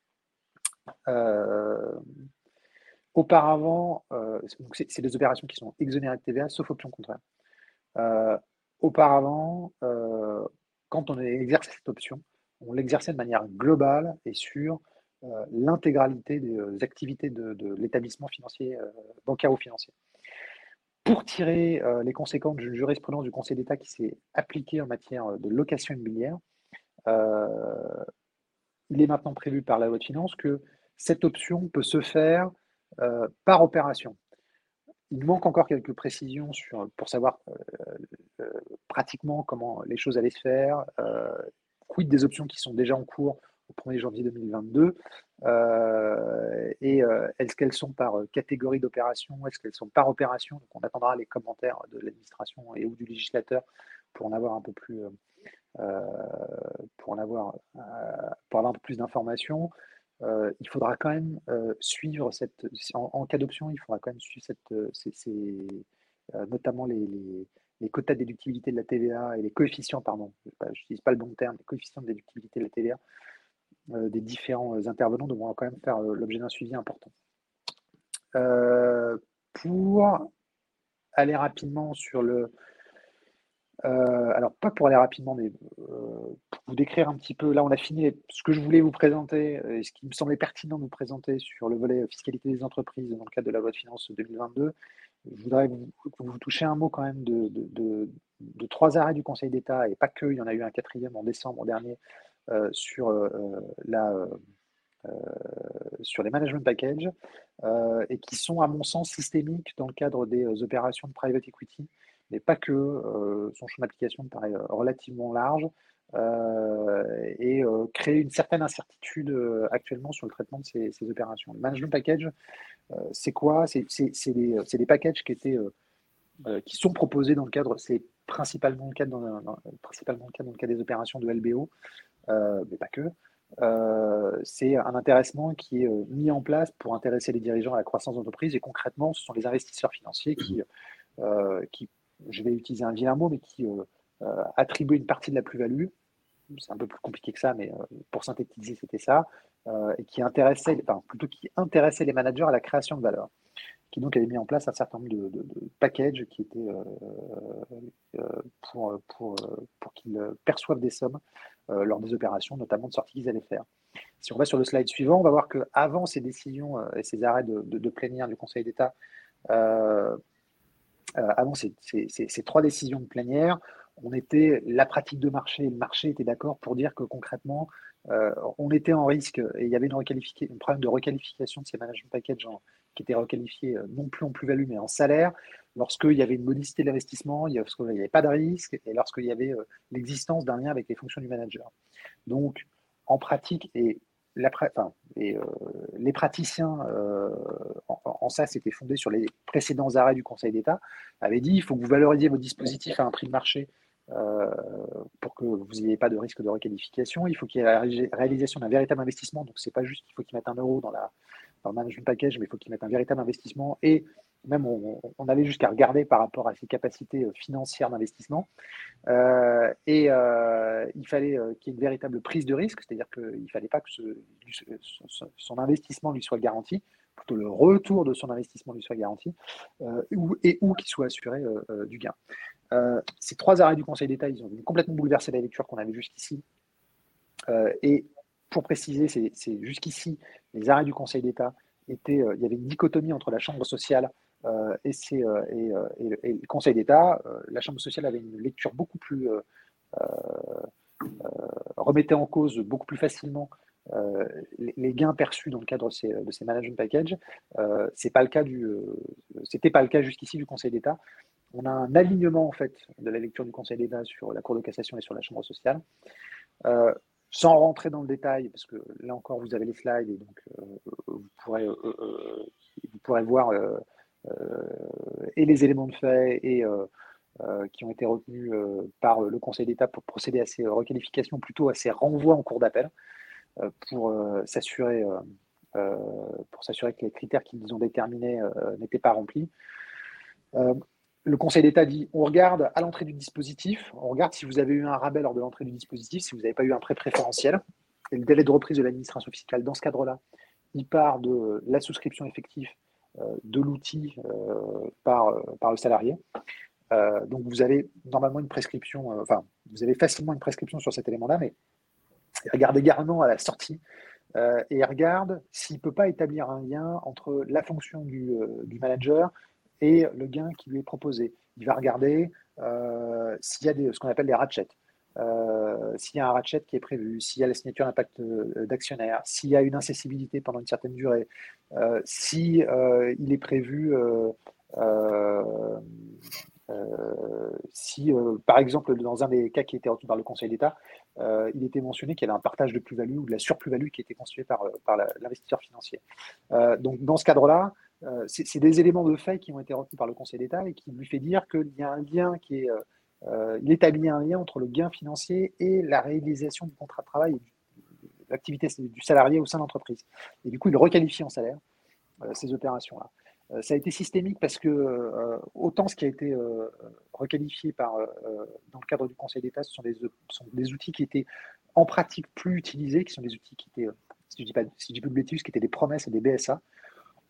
Euh, auparavant, euh, c'est des opérations qui sont exonérées de T V A, sauf option contraire. Euh, auparavant, euh, quand on exerçait cette option, on l'exerçait de manière globale et sur euh, l'intégralité des euh, activités de, de l'établissement financier, euh, bancaire ou financier. Pour tirer euh, les conséquences d'une jurisprudence du Conseil d'État qui s'est appliquée en matière de location immobilière, euh, il est maintenant prévu par la loi de finances que cette option peut se faire euh, par opération. Il manque encore quelques précisions sur, pour savoir euh, euh, pratiquement comment les choses allaient se faire, euh, quid des options qui sont déjà en cours au premier janvier deux mille vingt-deux, euh, et euh, est-ce qu'elles sont par catégorie d'opération, est-ce qu'elles sont par opération. Donc on attendra les commentaires de l'administration et ou du législateur pour en avoir un peu plus, euh, pour en avoir, euh, pour avoir un peu plus d'informations. Euh, il faudra quand même euh, suivre cette, en, en cas d'option, il faudra quand même suivre cette, ces, ces, euh, notamment les, les, les quotas de déductibilité de la T V A et les coefficients, pardon, je n'utilise pas le bon terme, les coefficients de déductibilité de la T V A euh, des différents euh, intervenants devront quand même faire euh, l'objet d'un suivi important. Euh, pour aller rapidement sur le, Euh, alors, pas pour aller rapidement, mais euh, pour vous décrire un petit peu, là, on a fini les- ce que je voulais vous présenter euh, et ce qui me semblait pertinent de vous présenter sur le volet fiscalité des entreprises dans le cadre de la loi de finances deux mille vingt-deux. Je voudrais vous, que vous touchiez un mot quand même de, de, de- de trois arrêts du Conseil d'État, et pas que, il y en a eu un quatrième en décembre dernier euh, sur, euh, la, euh, sur les management packages, euh, et qui sont, à mon sens, systémiques dans le cadre des euh, opérations de private equity, mais pas que. Euh, son champ d'application me paraît euh, relativement large euh, et euh, créer une certaine incertitude euh, actuellement sur le traitement de ces, ces opérations. Le management package, euh, c'est quoi? C'est c'est- c'est des, c'est des packages qui étaient euh, euh, qui sont proposés dans le cadre, c'est principalement le cas dans, dans- principalement le cas dans le cas des opérations de L B O, euh, mais pas que. Euh, c'est un intéressement qui est euh, mis en place pour intéresser les dirigeants à la croissance d'entreprise, et concrètement, ce sont les investisseurs financiers qui, euh, qui je vais utiliser un vilain mot, mais qui euh, euh, attribuent une partie de la plus-value. C'est un peu plus compliqué que ça, mais euh, pour synthétiser, c'était ça, euh, et qui intéressait, enfin, plutôt qui intéressait les managers à la création de valeur, qui donc avait mis en place un certain nombre de, de, de packages qui étaient euh, euh, pour, pour, pour qu'ils perçoivent des sommes euh, lors des opérations, notamment de sortie qu'ils allaient faire. Si on va sur le slide suivant, on va voir qu'avant ces décisions euh, et ces arrêts de, de, de plénière du Conseil d'État, euh, euh, avant ces, ces, ces, ces trois décisions de plénière, on était, la pratique de marché, le marché était d'accord pour dire que concrètement, euh, on était en risque et il y avait une un problème de requalification de ces management packages en, qui étaient requalifiés euh, non plus en plus-value mais en salaire, lorsqu'il y avait une modicité d'investissement, lorsqu'il n'y avait pas de risque et lorsqu'il y avait euh, l'existence d'un lien avec les fonctions du manager. Donc, en pratique, et, la, enfin, et euh, les praticiens euh, en, en ça, c'était fondé sur les précédents arrêts du Conseil d'État, avaient dit il faut que vous valorisiez vos dispositifs à un prix de marché euh, pour que vous n'ayez pas de risque de requalification. Il faut qu'il y ait la réalisation d'un véritable investissement. Donc, ce n'est pas juste qu'il faut qu'ils mettent un euro dans, la, dans le management package, mais il faut qu'ils mettent un véritable investissement. Et même, on, on allait jusqu'à regarder par rapport à ses capacités financières d'investissement. Euh, et euh, il fallait euh, qu'il y ait une véritable prise de risque, c'est-à-dire qu'il ne fallait pas que ce, son, son investissement lui soit garanti, plutôt le retour de son investissement lui soit garanti, euh, ou, et ou qu'il soit assuré euh, euh, du gain. Euh, ces trois arrêts du Conseil d'État, ils ont complètement bouleversé la lecture qu'on avait jusqu'ici. Euh, et pour préciser, c'est, c'est jusqu'ici, les arrêts du Conseil d'État étaient, euh, il y avait une dichotomie entre la Chambre sociale euh, et, c'est, euh, et, euh, et, et, le Conseil d'État. Euh, la Chambre sociale avait une lecture beaucoup plus euh, euh, remettait en cause beaucoup plus facilement euh, les, les gains perçus dans le cadre de ces, de ces management packages. Euh, c'est pas le cas du, euh, c'était pas le cas jusqu'ici du Conseil d'État. On a un alignement en fait de la lecture du Conseil d'État sur la Cour de cassation et sur la Chambre sociale. Euh, sans rentrer dans le détail, parce que là encore vous avez les slides et donc euh, vous pourrez euh, euh, vous pourrez voir euh, euh, et les éléments de fait et euh, euh, qui ont été retenus euh, par le Conseil d'État pour procéder à ces requalifications, plutôt à ces renvois en cours d'appel, euh, pour euh, s'assurer euh, euh, pour s'assurer que les critères qu'ils ont déterminés euh, n'étaient pas remplis. Euh, le Conseil d'État dit on regarde à l'entrée du dispositif, on regarde si vous avez eu un rabais lors de l'entrée du dispositif, si vous n'avez pas eu un prêt préférentiel. Et le délai de reprise de l'administration fiscale, dans ce cadre-là, il part de la souscription effective euh, de l'outil euh, par, euh, par le salarié. Euh, donc vous avez normalement une prescription, euh, enfin, vous avez facilement une prescription sur cet élément-là, mais regardez également à la sortie euh, et regarde s'il ne peut pas établir un lien entre la fonction du, euh, du manager et le gain qui lui est proposé. Il va regarder euh, s'il y a des, ce qu'on appelle des ratchets. Euh, s'il y a un ratchet qui est prévu, s'il y a la signature d'impact euh, d'actionnaire, s'il y a une incessibilité pendant une certaine durée, euh, si euh, il est prévu euh, euh, euh, si, euh, par exemple, dans un des cas qui était retenu par le Conseil d'État, euh, il était mentionné qu'il y avait un partage de plus-value ou de la surplus-value qui était constituée par, par la, l'investisseur financier. Euh, donc, dans ce cadre-là, euh, c'est, c'est des éléments de fait qui ont été retenus par le Conseil d'État et qui lui fait dire qu'il y a un lien qui est, euh, il établit un lien entre le gain financier et la réalisation du contrat de travail et du, de l'activité du salarié au sein de l'entreprise. Et du coup, il requalifie en salaire euh, ces opérations-là. Euh, ça a été systémique parce que euh, autant ce qui a été euh, requalifié par, euh, dans le cadre du Conseil d'État, ce sont des, sont des outils qui étaient en pratique plus utilisés, qui sont des outils qui étaient, si je dis pas, si je dis pas de bêtises, qui étaient des promesses et des B S A.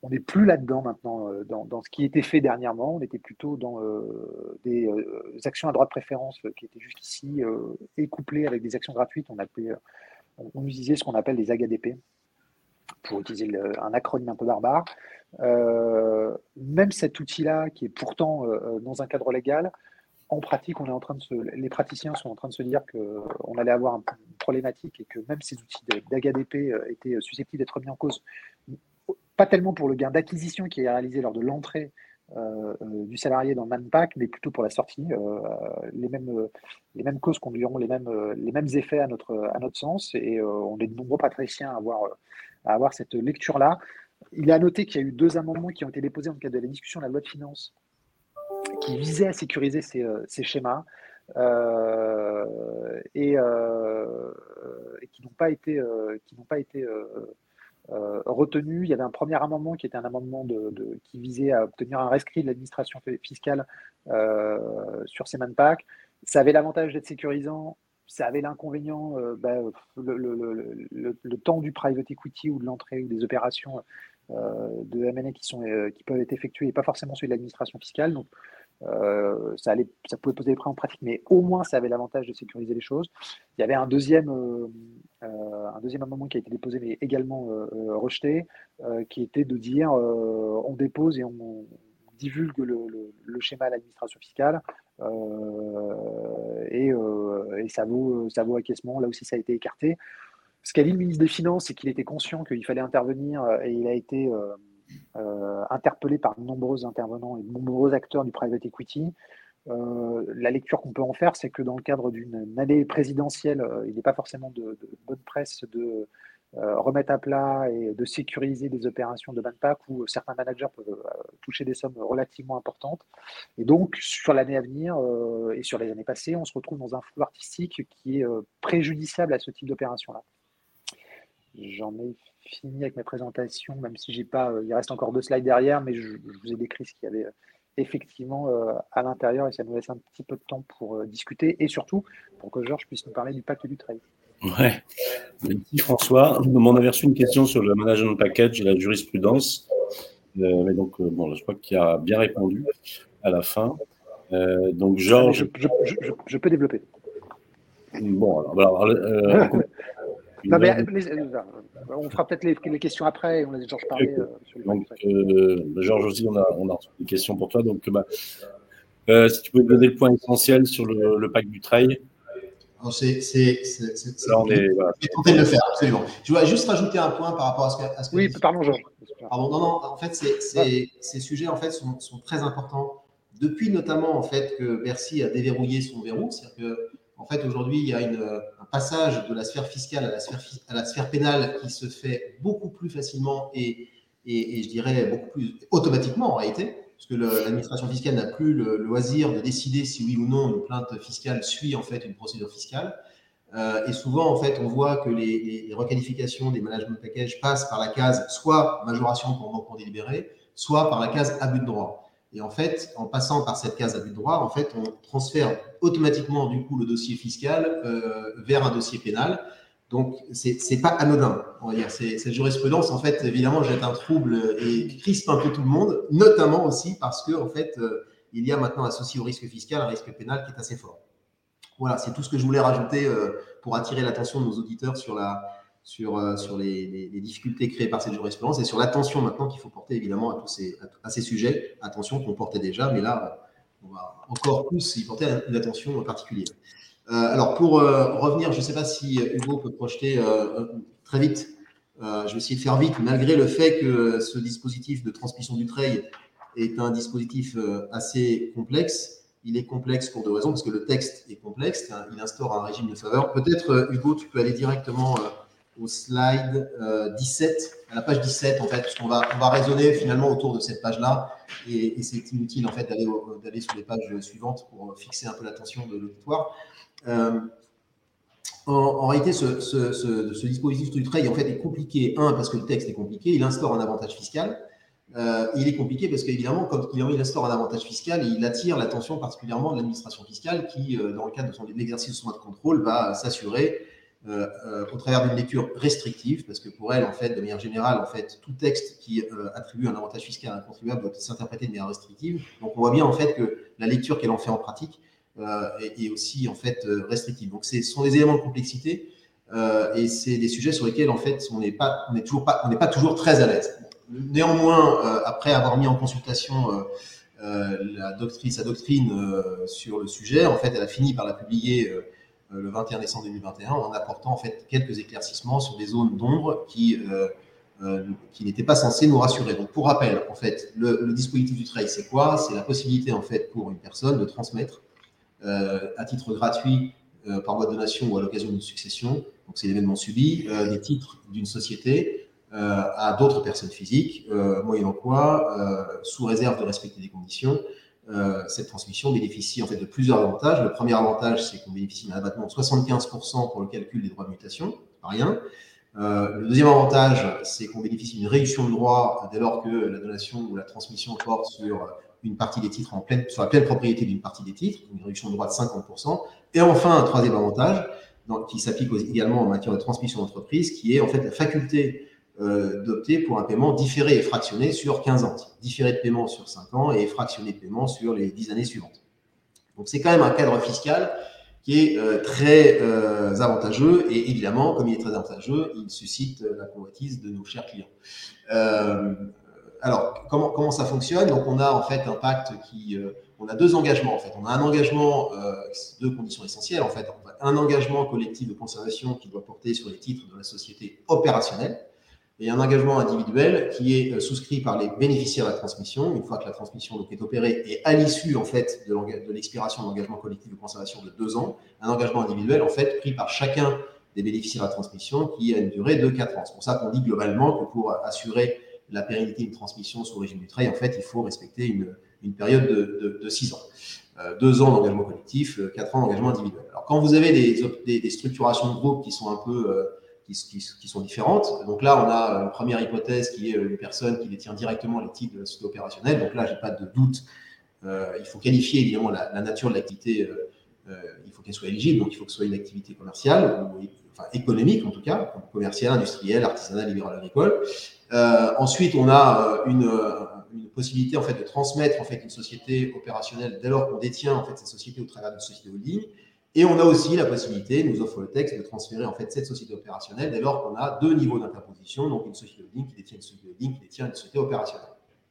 on n'est plus là-dedans maintenant, euh, dans, dans ce qui était fait dernièrement. On était plutôt dans euh, des euh, actions à droit de préférence euh, qui étaient jusqu'ici euh, et couplées avec des actions gratuites. On, appelait, euh, on, on utilisait ce qu'on appelle les A G A D P, pour utiliser le, un acronyme un peu barbare. Euh, même cet outil-là, qui est pourtant euh, dans un cadre légal, en pratique, on est en train de se, les praticiens sont en train de se dire qu'on allait avoir un, une problématique et que même ces outils d'A G A D P étaient susceptibles d'être mis en cause, pas tellement pour le gain d'acquisition qui est réalisé lors de l'entrée euh, du salarié dans le ManPack, mais plutôt pour la sortie. Euh, les, mêmes, les mêmes causes conduiront les mêmes, les mêmes effets à notre, à notre sens, et euh, on est de nombreux praticiens à avoir, à avoir cette lecture-là. Il est à noter qu'il y a eu deux amendements qui ont été déposés dans le cadre de la discussion de la loi de finances qui visaient à sécuriser ces, ces schémas euh, et, euh, et qui n'ont pas été, euh, qui n'ont pas été euh, euh, retenus. Il y avait un premier amendement qui était un amendement de, de, qui visait à obtenir un rescrit de l'administration fiscale euh, sur ces manpacks. Ça avait l'avantage d'être sécurisant. Ça avait l'inconvénient, euh, bah, le, le, le, le, le temps du private equity ou de l'entrée ou des opérations euh, de M and A qui, sont, euh, qui peuvent être effectuées et pas forcément celui de l'administration fiscale. Donc, euh, ça, allait, ça pouvait poser des problèmes en pratique, mais au moins ça avait l'avantage de sécuriser les choses. Il y avait un deuxième, euh, euh, un deuxième amendement qui a été déposé, mais également euh, rejeté, euh, qui était de dire euh, on dépose et on, on divulgue le, le, le schéma à l'administration fiscale euh, et, euh, et ça vaut, ça vaut acquiescement. Là aussi, ça a été écarté. Ce qu'a dit le ministre des Finances, c'est qu'il était conscient qu'il fallait intervenir et il a été euh, euh, interpellé par de nombreux intervenants et de nombreux acteurs du private equity. Euh, la lecture qu'on peut en faire, c'est que dans le cadre d'une année présidentielle, euh, il n'est pas forcément de, de bonne presse de euh, remettre à plat et de sécuriser des opérations de manpack où certains managers peuvent euh, toucher des sommes relativement importantes. Et donc, sur l'année à venir euh, et sur les années passées, on se retrouve dans un flou artistique qui est euh, préjudiciable à ce type d'opération-là. J'en ai fini avec mes présentations, même si j'ai pas, euh, il reste encore deux slides derrière, mais je, je vous ai décrit ce qu'il y avait euh, effectivement euh, à l'intérieur et ça nous laisse un petit peu de temps pour euh, discuter et surtout pour que Georges puisse nous parler du pacte du trade. Ouais, merci François. On avait reçu une question sur le management package et la jurisprudence, euh, mais donc euh, bon, je crois qu'il a bien répondu à la fin. Euh, donc Georges, ah, je, je, je, je peux développer. Bon, alors, alors euh, non, mais, les, on fera peut-être les, les questions après. On a Georges parlé. Euh, sur les donc, euh, Georges aussi, on a, on a des questions pour toi. Donc, bah, euh, si tu pouvais donner le point essentiel sur le, le pacte du trail. C'est voilà. tenté de le faire, absolument. Je voudrais juste rajouter un point par rapport à ce que. À ce que oui, pardon, Georges. Pardon, non, non. En fait, c'est, c'est, ouais. ces sujets en fait sont, sont très importants depuis notamment en fait que Bercy a déverrouillé son verrou, c'est-à-dire que en fait, aujourd'hui, il y a une, un passage de la sphère fiscale à la sphère, à la sphère pénale qui se fait beaucoup plus facilement et, et, et je dirais beaucoup plus automatiquement en réalité, parce que le, l'administration fiscale n'a plus le, le loisir de décider si oui ou non une plainte fiscale suit en fait une procédure fiscale. Euh, et souvent, en fait, on voit que les, les, les requalifications des management packages passent par la case soit majoration pour manquement délibéré, soit par la case abus de droit. Et en fait, en passant par cette case abus de droit, en fait, on transfère automatiquement du coup le dossier fiscal euh, vers un dossier pénal. Donc, c'est c'est pas anodin, on va dire. C'est, cette jurisprudence, en fait, évidemment, jette un trouble et crispe un peu tout le monde, notamment aussi parce que, en fait, euh, il y a maintenant associé au risque fiscal un risque pénal qui est assez fort. Voilà, c'est tout ce que je voulais rajouter euh, pour attirer l'attention de nos auditeurs sur la sur, euh, sur les, les, les difficultés créées par cette jurisprudence et sur l'attention maintenant qu'il faut porter évidemment à tous ces, à, à ces sujets, attention qu'on portait déjà, mais là, on va encore plus y porter une attention particulière. Euh, alors, pour euh, revenir, je ne sais pas si Hugo peut projeter euh, très vite, euh, je vais essayer de faire vite, malgré le fait que ce dispositif de transmission du trail est un dispositif euh, assez complexe. Il est complexe pour deux raisons, parce que le texte est complexe, il instaure un régime de faveur. Peut-être, Hugo, tu peux aller directement euh, au slide euh, dix-sept, à la page dix-sept, en fait, parce qu'on va, on va raisonner finalement autour de cette page-là, et, et c'est inutile, en fait, d'aller, d'aller sur les pages suivantes pour fixer un peu l'attention de l'auditoire. Euh, en, en réalité, ce, ce, ce, ce dispositif du trail, en fait, est compliqué. Un, parce que le texte est compliqué, il instaure un avantage fiscal. Euh, il est compliqué parce qu'évidemment, comme il instaure un avantage fiscal, il attire l'attention particulièrement de l'administration fiscale qui, euh, dans le cadre de son exercice de son droit de contrôle, va s'assurer euh, euh, au travers d'une lecture restrictive, parce que pour elle, en fait, de manière générale, en fait, tout texte qui euh, attribue un avantage fiscal à un contribuable doit s'interpréter de manière restrictive. Donc, on voit bien en fait que la lecture qu'elle en fait en pratique euh, est, est aussi en fait euh, restrictive. Donc, ce sont des éléments de complexité euh, et c'est des sujets sur lesquels en fait on n'est pas, on n'est toujours pas, on n'est pas toujours très à l'aise. Néanmoins, euh, après avoir mis en consultation euh, euh, la doctrine, sa doctrine euh, sur le sujet, en fait, elle a fini par la publier euh, le vingt et un décembre deux mille vingt et un en apportant en fait quelques éclaircissements sur des zones d'ombre qui euh, euh, qui n'étaient pas censées nous rassurer. Donc, pour rappel, en fait, le, le dispositif du trade, c'est quoi? C'est la possibilité en fait pour une personne de transmettre euh, à titre gratuit euh, par voie de donation ou à l'occasion d'une succession, donc c'est l'événement subi, euh, des titres d'une société euh, à d'autres personnes physiques, euh, moyennant quoi, euh, sous réserve de respecter des conditions, euh, cette transmission bénéficie en fait de plusieurs avantages. Le premier avantage, c'est qu'on bénéficie d'un abattement de soixante-quinze pour cent pour le calcul des droits de mutation, pas rien. Euh, le deuxième avantage, c'est qu'on bénéficie d'une réduction de droits dès lors que la donation ou la transmission porte sur une partie des titres en pleine, sur la pleine propriété d'une partie des titres, une réduction de droits de cinquante pour cent. Et enfin, un troisième avantage, donc, qui s'applique également en matière de transmission d'entreprise, qui est en fait la faculté euh, d'opter pour un paiement différé et fractionné sur quinze ans, différé de paiement sur cinq ans et fractionné de paiement sur les dix années suivantes. Donc c'est quand même un cadre fiscal qui est euh, très euh, avantageux et évidemment, comme il est très avantageux, il suscite la convoitise de nos chers clients. Euh, alors, comment, comment ça fonctionne? Donc, on a en fait un pacte qui, euh, on a deux engagements en fait. On a un engagement, euh, deux conditions essentielles en fait. Un engagement collectif de conservation qui doit porter sur les titres de la société opérationnelle et un engagement individuel qui est souscrit par les bénéficiaires de la transmission une fois que la transmission donc, est opérée et à l'issue en fait de, de l'expiration de l'engagement collectif de conservation de deux ans, un engagement individuel en fait pris par chacun des bénéficiaires de la transmission qui a une durée de quatre ans. C'est pour ça qu'on dit globalement que pour assurer la pérennité d'une transmission sous le régime du trade, en fait, il faut respecter une, une période de, de, de six ans. Euh, deux ans d'engagement collectif, quatre ans d'engagement individuel. Alors, quand vous avez des, des, des structurations de groupe qui sont un peu euh, qui, qui, qui sont différentes, donc là, on a une première hypothèse qui est une personne qui détient directement les titres de la société opérationnelle. Donc là, j'ai pas de doute. Euh, il faut qualifier évidemment la, la nature de l'activité. Euh, euh, il faut qu'elle soit éligible, donc il faut que ce soit une activité commerciale, ou, enfin économique en tout cas, commerciale, industrielle, artisanale, libérale, agricole. Euh, ensuite, on a une, une possibilité en fait de transmettre en fait une société opérationnelle dès lors qu'on détient en fait cette société au travers d'une société holding. Et on a aussi la possibilité, nous offre le texte, de transférer en fait cette société opérationnelle dès lors qu'on a deux niveaux d'interposition, donc une société holding qui détient une société holding qui détient une société opérationnelle.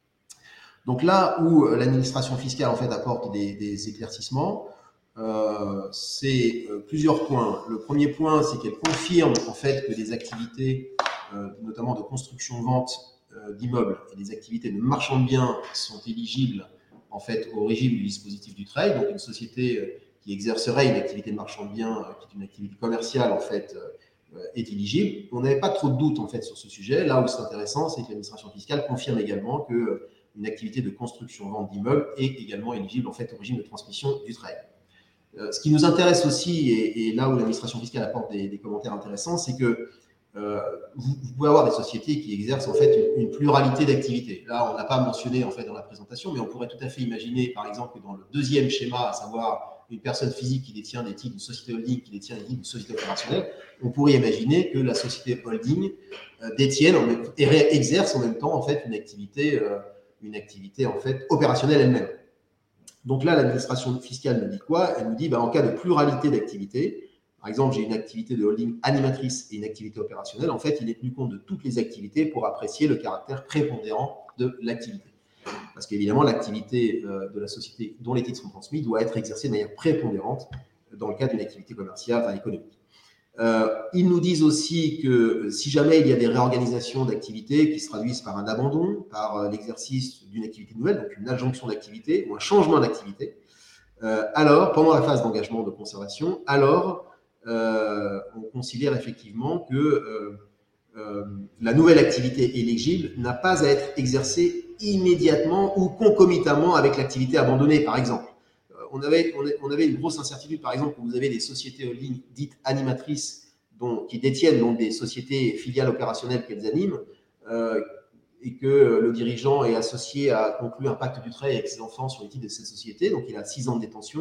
Donc là où l'administration fiscale en fait apporte des, des éclaircissements, euh, c'est euh, plusieurs points. Le premier point, c'est qu'elle confirme en fait que des activités Euh, notamment de construction-vente euh, d'immeubles et des activités de marchand de biens sont éligibles en fait au régime du dispositif du trade. Donc une société euh, qui exercerait une activité de marchand de biens, euh, qui est une activité commerciale en fait, euh, est éligible. On n'avait pas trop de doutes en fait sur ce sujet. Là où c'est intéressant, c'est que l'administration fiscale confirme également que euh, une activité de construction-vente d'immeubles est également éligible en fait au régime de transmission du trade. Euh, ce qui nous intéresse aussi, et, et là où l'administration fiscale apporte des, des commentaires intéressants, c'est que Euh, vous, vous pouvez avoir des sociétés qui exercent en fait une, une pluralité d'activités. Là, on n'a pas mentionné en fait dans la présentation, mais on pourrait tout à fait imaginer, par exemple, que dans le deuxième schéma, à savoir une personne physique qui détient des titres d'une société holding, qui détient des titres d'une société opérationnelle, on pourrait imaginer que la société holding euh, détienne en même, et exerce en même temps en fait une activité, euh, une activité en fait opérationnelle elle-même. Donc là, l'administration fiscale nous dit quoi? Elle nous dit, bah, en cas de pluralité d'activités. Par exemple, j'ai une activité de holding animatrice et une activité opérationnelle. En fait, il est tenu compte de toutes les activités pour apprécier le caractère prépondérant de l'activité. Parce qu'évidemment, l'activité de la société dont les titres sont transmis doit être exercée de manière prépondérante dans le cadre d'une activité commerciale, enfin économique. Euh, ils nous disent aussi que si jamais il y a des réorganisations d'activités qui se traduisent par un abandon, par l'exercice d'une activité nouvelle, donc une adjonction d'activité ou un changement d'activité, euh, alors, pendant la phase d'engagement de conservation, alors Euh, on considère effectivement que euh, euh, la nouvelle activité éligible n'a pas à être exercée immédiatement ou concomitamment avec l'activité abandonnée, par exemple. Euh, on, avait, on, on avait une grosse incertitude, par exemple, quand vous avez des sociétés holding dites animatrices dont, qui détiennent donc des sociétés filiales opérationnelles qu'elles animent, euh, et que le dirigeant est associé à conclure un pacte du trade avec ses enfants sur les titres de cette société, donc il a six ans de détention.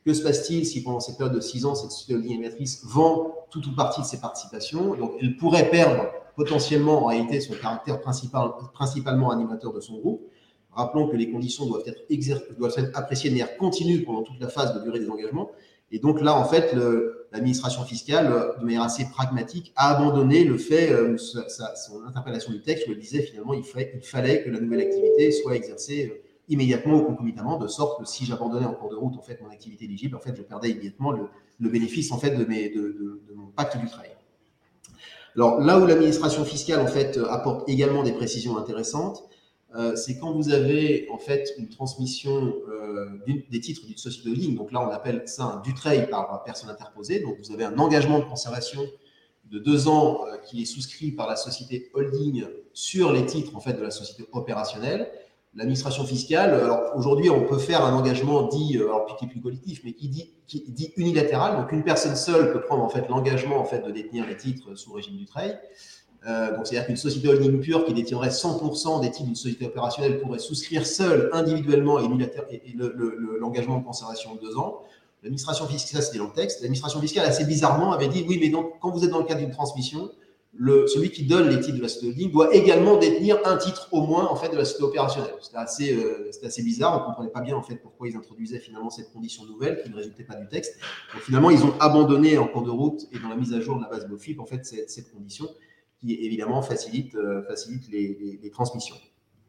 Que se passe-t-il si pendant cette période de six ans, cette société holding émettrice vend tout ou partie de ses participations? Donc, elle pourrait perdre potentiellement en réalité son caractère principal, principalement animateur de son groupe. Rappelons que les conditions doivent être, exer- doivent être appréciées de manière continue pendant toute la phase de durée des engagements. Et donc là, en fait, le, l'administration fiscale, de manière assez pragmatique, a abandonné le fait, euh, sa, sa, son interprétation du texte, où elle disait finalement il fallait, il fallait que la nouvelle activité soit exercée euh, immédiatement ou concomitamment, de sorte que si j'abandonnais en cours de route en fait mon activité éligible, en fait je perdais immédiatement le, le bénéfice en fait de, mes, de, de, de mon pacte du travail. Alors là où l'administration fiscale en fait apporte également des précisions intéressantes, euh, c'est quand vous avez en fait une transmission euh, des titres d'une société holding. Donc là on appelle ça un dutreil par personne interposée. Donc vous avez un engagement de conservation de deux ans euh, qui est souscrit par la société holding sur les titres en fait de la société opérationnelle. L'administration fiscale, alors aujourd'hui, on peut faire un engagement dit, alors qui est plus collectif, mais qui dit, qui dit unilatéral. Donc, une personne seule peut prendre en fait l'engagement en fait de détenir les titres sous régime dutreil. Euh, donc, c'est-à-dire qu'une société holding pure qui détiendrait cent pour cent des titres d'une société opérationnelle pourrait souscrire seule, individuellement, et, et, et le, le, l'engagement de conservation de deux ans. L'administration fiscale, c'était dans le texte. L'administration fiscale, assez bizarrement, avait dit oui, mais donc, quand vous êtes dans le cadre d'une transmission, Le, celui qui donne les titres de la société holding doit également détenir un titre au moins en fait de la société opérationnelle. C'était assez, euh, c'était assez bizarre, on ne comprenait pas bien en fait pourquoi ils introduisaient finalement cette condition nouvelle qui ne résultait pas du texte. Donc finalement, ils ont abandonné en cours de route et dans la mise à jour de la base BOFIP en fait cette, cette condition qui évidemment facilite, euh, facilite les, les, les transmissions.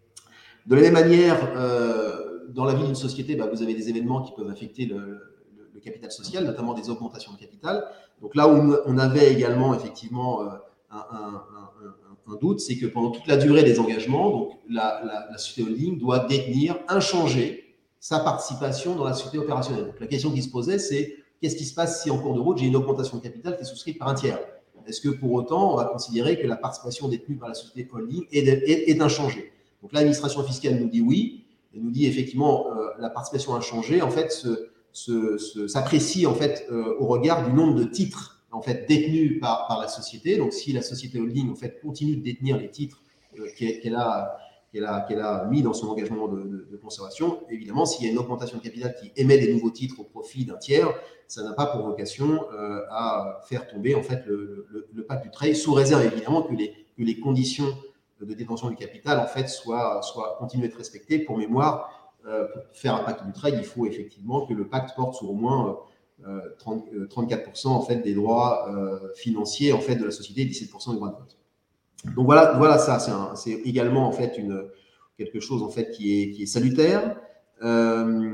De la même manière, euh, dans la vie d'une société, bah, vous avez des événements qui peuvent affecter le, le, le capital social, notamment des augmentations de capital. Donc là où on avait également effectivement euh, Un, un, un, un doute, c'est que pendant toute la durée des engagements, donc la, la, la société holding doit détenir, inchangée, sa participation dans la société opérationnelle. Donc la question qui se posait, c'est qu'est-ce qui se passe si en cours de route, j'ai une augmentation de capital qui est souscrite par un tiers? Est-ce que pour autant, on va considérer que la participation détenue par la société holding est, est, est inchangée? Donc l'administration fiscale nous dit oui, et nous dit effectivement euh, la participation inchangée en fait se, se, se, s'apprécie en fait euh, au regard du nombre de titres en fait détenus par, par la société. Donc si la société holding en fait continue de détenir les titres euh, qu'elle a, qu'elle a, qu'elle a mis dans son engagement de, de, de conservation, évidemment s'il y a une augmentation de capital qui émet des nouveaux titres au profit d'un tiers, ça n'a pas pour vocation euh, à faire tomber en fait le, le, le pacte du trade, sous réserve évidemment que les, que les conditions de détention du capital en fait soient, soient continuent d'être respectées. Pour mémoire, euh, pour faire un pacte du trade, il faut effectivement que le pacte porte sur au moins Euh, trente, euh, trente-quatre pour cent en fait des droits euh, financiers en fait de la société et dix-sept pour cent des droits de vote. Donc voilà, voilà ça, c'est, un, c'est également en fait une, quelque chose en fait qui est, qui est salutaire. Euh,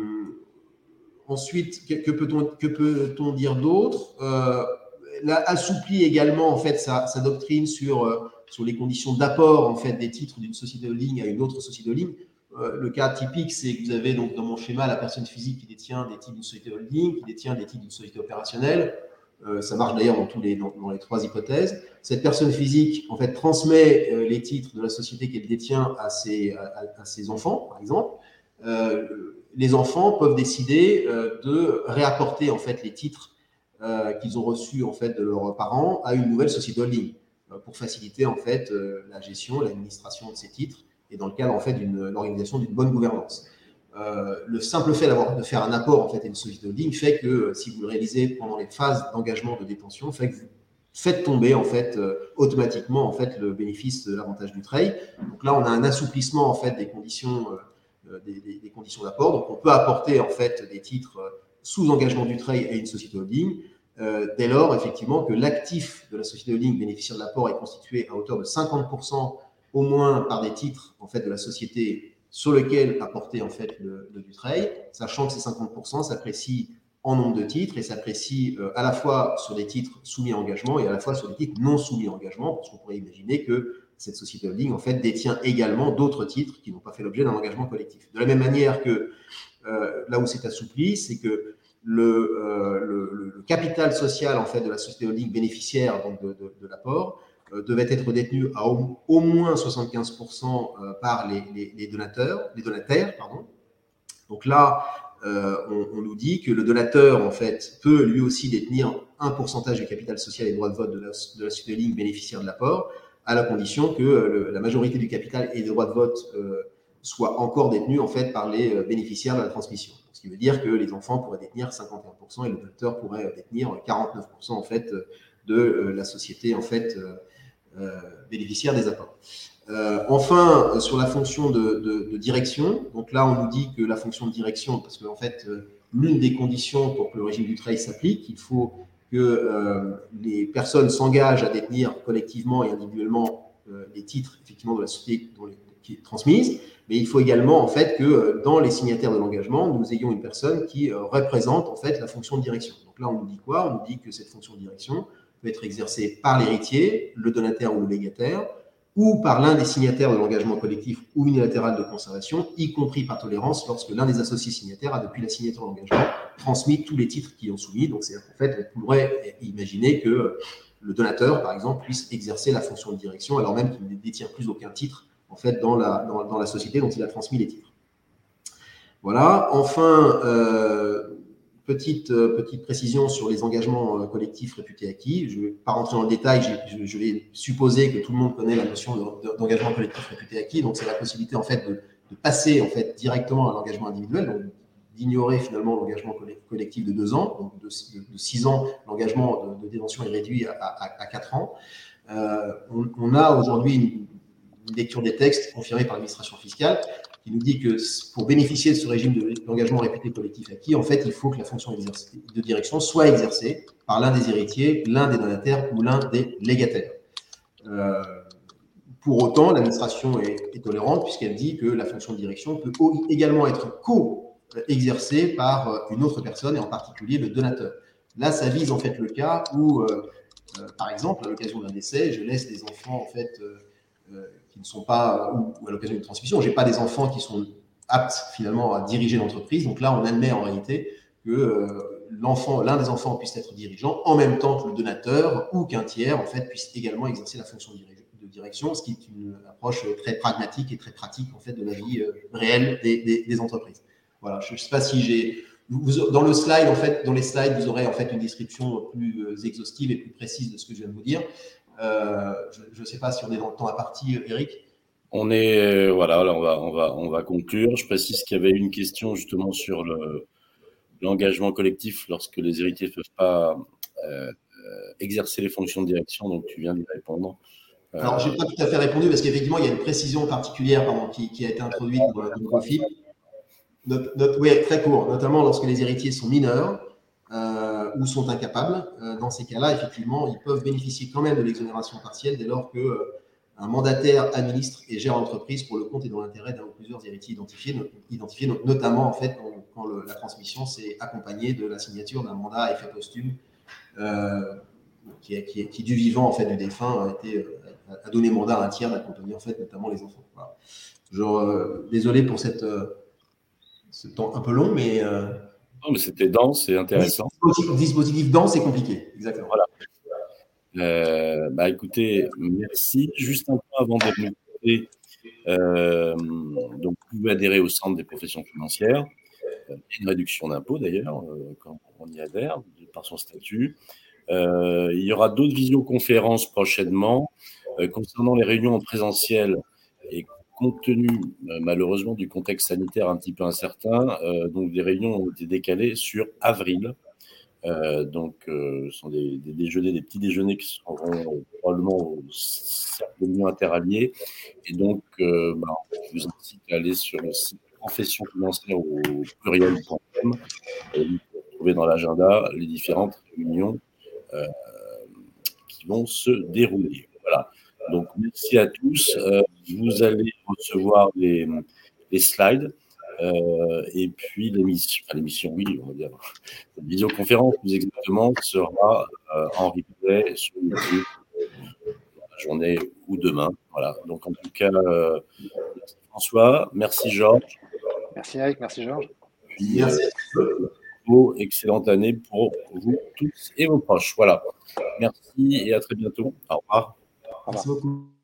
ensuite, que, que, peut-on, que peut-on dire d'autre? euh, Elle a assoupli également en fait sa, sa doctrine sur, euh, sur les conditions d'apport en fait des titres d'une société holding à une autre société holding. Euh, le cas typique, c'est que vous avez donc dans mon schéma la personne physique qui détient des titres d'une société holding, qui détient des titres d'une société opérationnelle. Euh, ça marche d'ailleurs dans, tous les, dans, dans les trois hypothèses. Cette personne physique, en fait, transmet euh, les titres de la société qu'elle détient à ses, à, à ses enfants, par exemple. Euh, les enfants peuvent décider euh, de réapporter en fait les titres euh, qu'ils ont reçus en fait de leurs parents à une nouvelle société holding euh, pour faciliter en fait euh, la gestion, l'administration de ces titres, et dans le cadre en fait d'une l'organisation d'une bonne gouvernance. Euh, le simple fait d'avoir de faire un apport en fait à une société holding fait que euh, si vous le réalisez pendant les phases d'engagement de détention, fait que vous faites tomber en fait euh, automatiquement en fait le bénéfice de l'avantage du trade. Donc là, on a un assouplissement en fait des conditions euh, des, des, des conditions d'apport. Donc on peut apporter en fait des titres euh, sous engagement du trade à une société holding. Euh, dès lors, effectivement, que l'actif de la société holding bénéficiaire de l'apport est constitué à hauteur de cinquante pour cent au moins par des titres en fait de la société sur lequel apporter en fait le, le du trade, sachant que ces cinquante pour cent s'apprécient en nombre de titres et s'apprécient euh, à la fois sur des titres soumis à engagement et à la fois sur des titres non soumis à engagement, parce qu'on pourrait imaginer que cette société holding en fait détient également d'autres titres qui n'ont pas fait l'objet d'un engagement collectif. De la même manière que euh, là où c'est assoupli, c'est que le, euh, le, le capital social en fait de la société holding bénéficiaire donc de, de, de l'apport devait être détenu à au, au moins soixante-quinze pour cent par les, les, les donateurs, les donataires, pardon. Donc là, euh, on, on nous dit que le donateur, en fait, peut lui aussi détenir un pourcentage du capital social et droits de vote de la, de la société holding bénéficiaire de l'apport, à la condition que le, la majorité du capital et des droits de vote euh, soient encore détenus, en fait, par les bénéficiaires de la transmission. Ce qui veut dire que les enfants pourraient détenir cinquante et un pour cent et le donateur pourrait détenir quarante-neuf pour cent en fait, de euh, la société en fait, euh, euh, bénéficiaire des apports. Euh, enfin, sur la fonction de, de, de direction, donc là, on nous dit que la fonction de direction, parce qu'en fait, euh, l'une des conditions pour que le régime Dutreil s'applique, il faut que euh, les personnes s'engagent à détenir collectivement et individuellement euh, les titres effectivement de la société dont les, qui est transmise, mais il faut également en fait que euh, dans les signataires de l'engagement, nous ayons une personne qui euh, représente en fait la fonction de direction. Donc là, on nous dit quoi? On nous dit que cette fonction de direction peut être exercée par l'héritier, le donataire ou le légataire, ou par l'un des signataires de l'engagement collectif ou unilatéral de conservation, y compris par tolérance lorsque l'un des associés signataires a, depuis la signature de l'engagement, transmis tous les titres qui y ont soumis. Donc, c'est en fait, on pourrait imaginer que le donateur, par exemple, puisse exercer la fonction de direction alors même qu'il ne détient plus aucun titre en fait, dans la, dans, dans la société dont il a transmis les titres. Voilà. Enfin, euh, Petite, euh, petite précision sur les engagements euh, collectifs réputés acquis. Je ne vais pas rentrer dans le détail, je, je vais supposer que tout le monde connaît la notion d'engagement collectif réputé acquis. Donc, c'est la possibilité en fait, de, de passer en fait, directement à l'engagement individuel, donc d'ignorer finalement l'engagement collectif de deux ans, donc de, de, de six ans, l'engagement de, de détention est réduit à, à, à quatre ans. Euh, on, on a aujourd'hui une, une lecture des textes confirmée par l'administration fiscale qui nous dit que pour bénéficier de ce régime d'engagement réputé collectif acquis, en fait, il faut que la fonction de direction soit exercée par l'un des héritiers, l'un des donataires ou l'un des légataires. Euh, pour autant, l'administration est, est tolérante puisqu'elle dit que la fonction de direction peut également être co-exercée par une autre personne et en particulier le donateur. Là, ça vise en fait le cas où, euh, euh, par exemple, à l'occasion d'un décès, je laisse des enfants en fait euh, euh, qui ne sont pas, ou, ou à l'occasion d'une transmission, je n'ai pas des enfants qui sont aptes finalement à diriger l'entreprise. Donc là, on admet en réalité que euh, l'enfant, l'un des enfants puisse être dirigeant en même temps que le donateur ou qu'un tiers en fait puisse également exercer la fonction de direction, ce qui est une approche très pragmatique et très pratique en fait de la vie euh, réelle des, des, des entreprises. Voilà, je ne sais pas si j'ai vous, dans le slide en fait, dans les slides, vous aurez en fait une description plus exhaustive et plus précise de ce que je viens de vous dire. Euh, je ne sais pas si on est dans le temps à partie, Eric. On est, voilà, là on va, on va, on va conclure. Je précise qu'il y avait une question justement sur le, l'engagement collectif lorsque les héritiers ne peuvent pas euh, exercer les fonctions de direction, donc tu viens d'y répondre. Euh, Alors, je n'ai pas tout à fait répondu parce qu'effectivement, il y a une précision particulière pardon, qui, qui a été introduite dans le profil. Oui, très court, notamment lorsque les héritiers sont mineurs euh, ou sont incapables. Euh, dans ces cas-là, effectivement, ils peuvent bénéficier quand même de l'exonération partielle dès lors que euh, un mandataire administre et gère l'entreprise pour le compte et dans l'intérêt d'un ou plusieurs héritiers identifiés, identifiés notamment en fait quand, quand le, la transmission s'est accompagnée de la signature d'un mandat à effet posthume euh, qui, qui, qui du vivant en fait du défunt a été a donné mandat à un tiers d'accompagner en fait notamment les enfants. Voilà. Genre, euh, désolé pour cette euh, ce temps un peu long, mais euh, non, mais c'était dense et intéressant. Dispositif, dispositif dense et compliqué, exactement. Voilà. Euh, bah écoutez, merci. Juste un point avant de nous quitter. Euh, donc, vous pouvez adhérer au Centre des professions financières. Il y a une réduction d'impôt d'ailleurs, euh, quand on y adhère, par son statut. Euh, il y aura d'autres visioconférences prochainement euh, concernant les réunions en présentiel et compte tenu euh, malheureusement du contexte sanitaire un petit peu incertain, euh, donc des réunions ont été décalées sur avril. Euh, donc, euh, ce sont des, des déjeuners, des petits déjeuners qui seront euh, probablement au cercle de l'Union interalliée. Et donc, euh, bah, je vous incite à aller sur le site profession financière au pluriel point com et vous pouvez trouver dans l'agenda les différentes réunions euh, qui vont se dérouler. Voilà. Donc, merci à tous. Euh, vous allez recevoir les, les slides. Euh, et puis l'émission, enfin, l'émission, oui, on va dire, la visioconférence plus exactement sera euh, en replay sur YouTube la journée ou demain. Voilà. Donc en tout cas, euh, merci François, merci Georges. Merci Eric, merci Georges. Puis, merci. Euh, excellente année pour vous tous et vos proches. Voilà. Merci et à très bientôt. Au revoir. Merci beaucoup.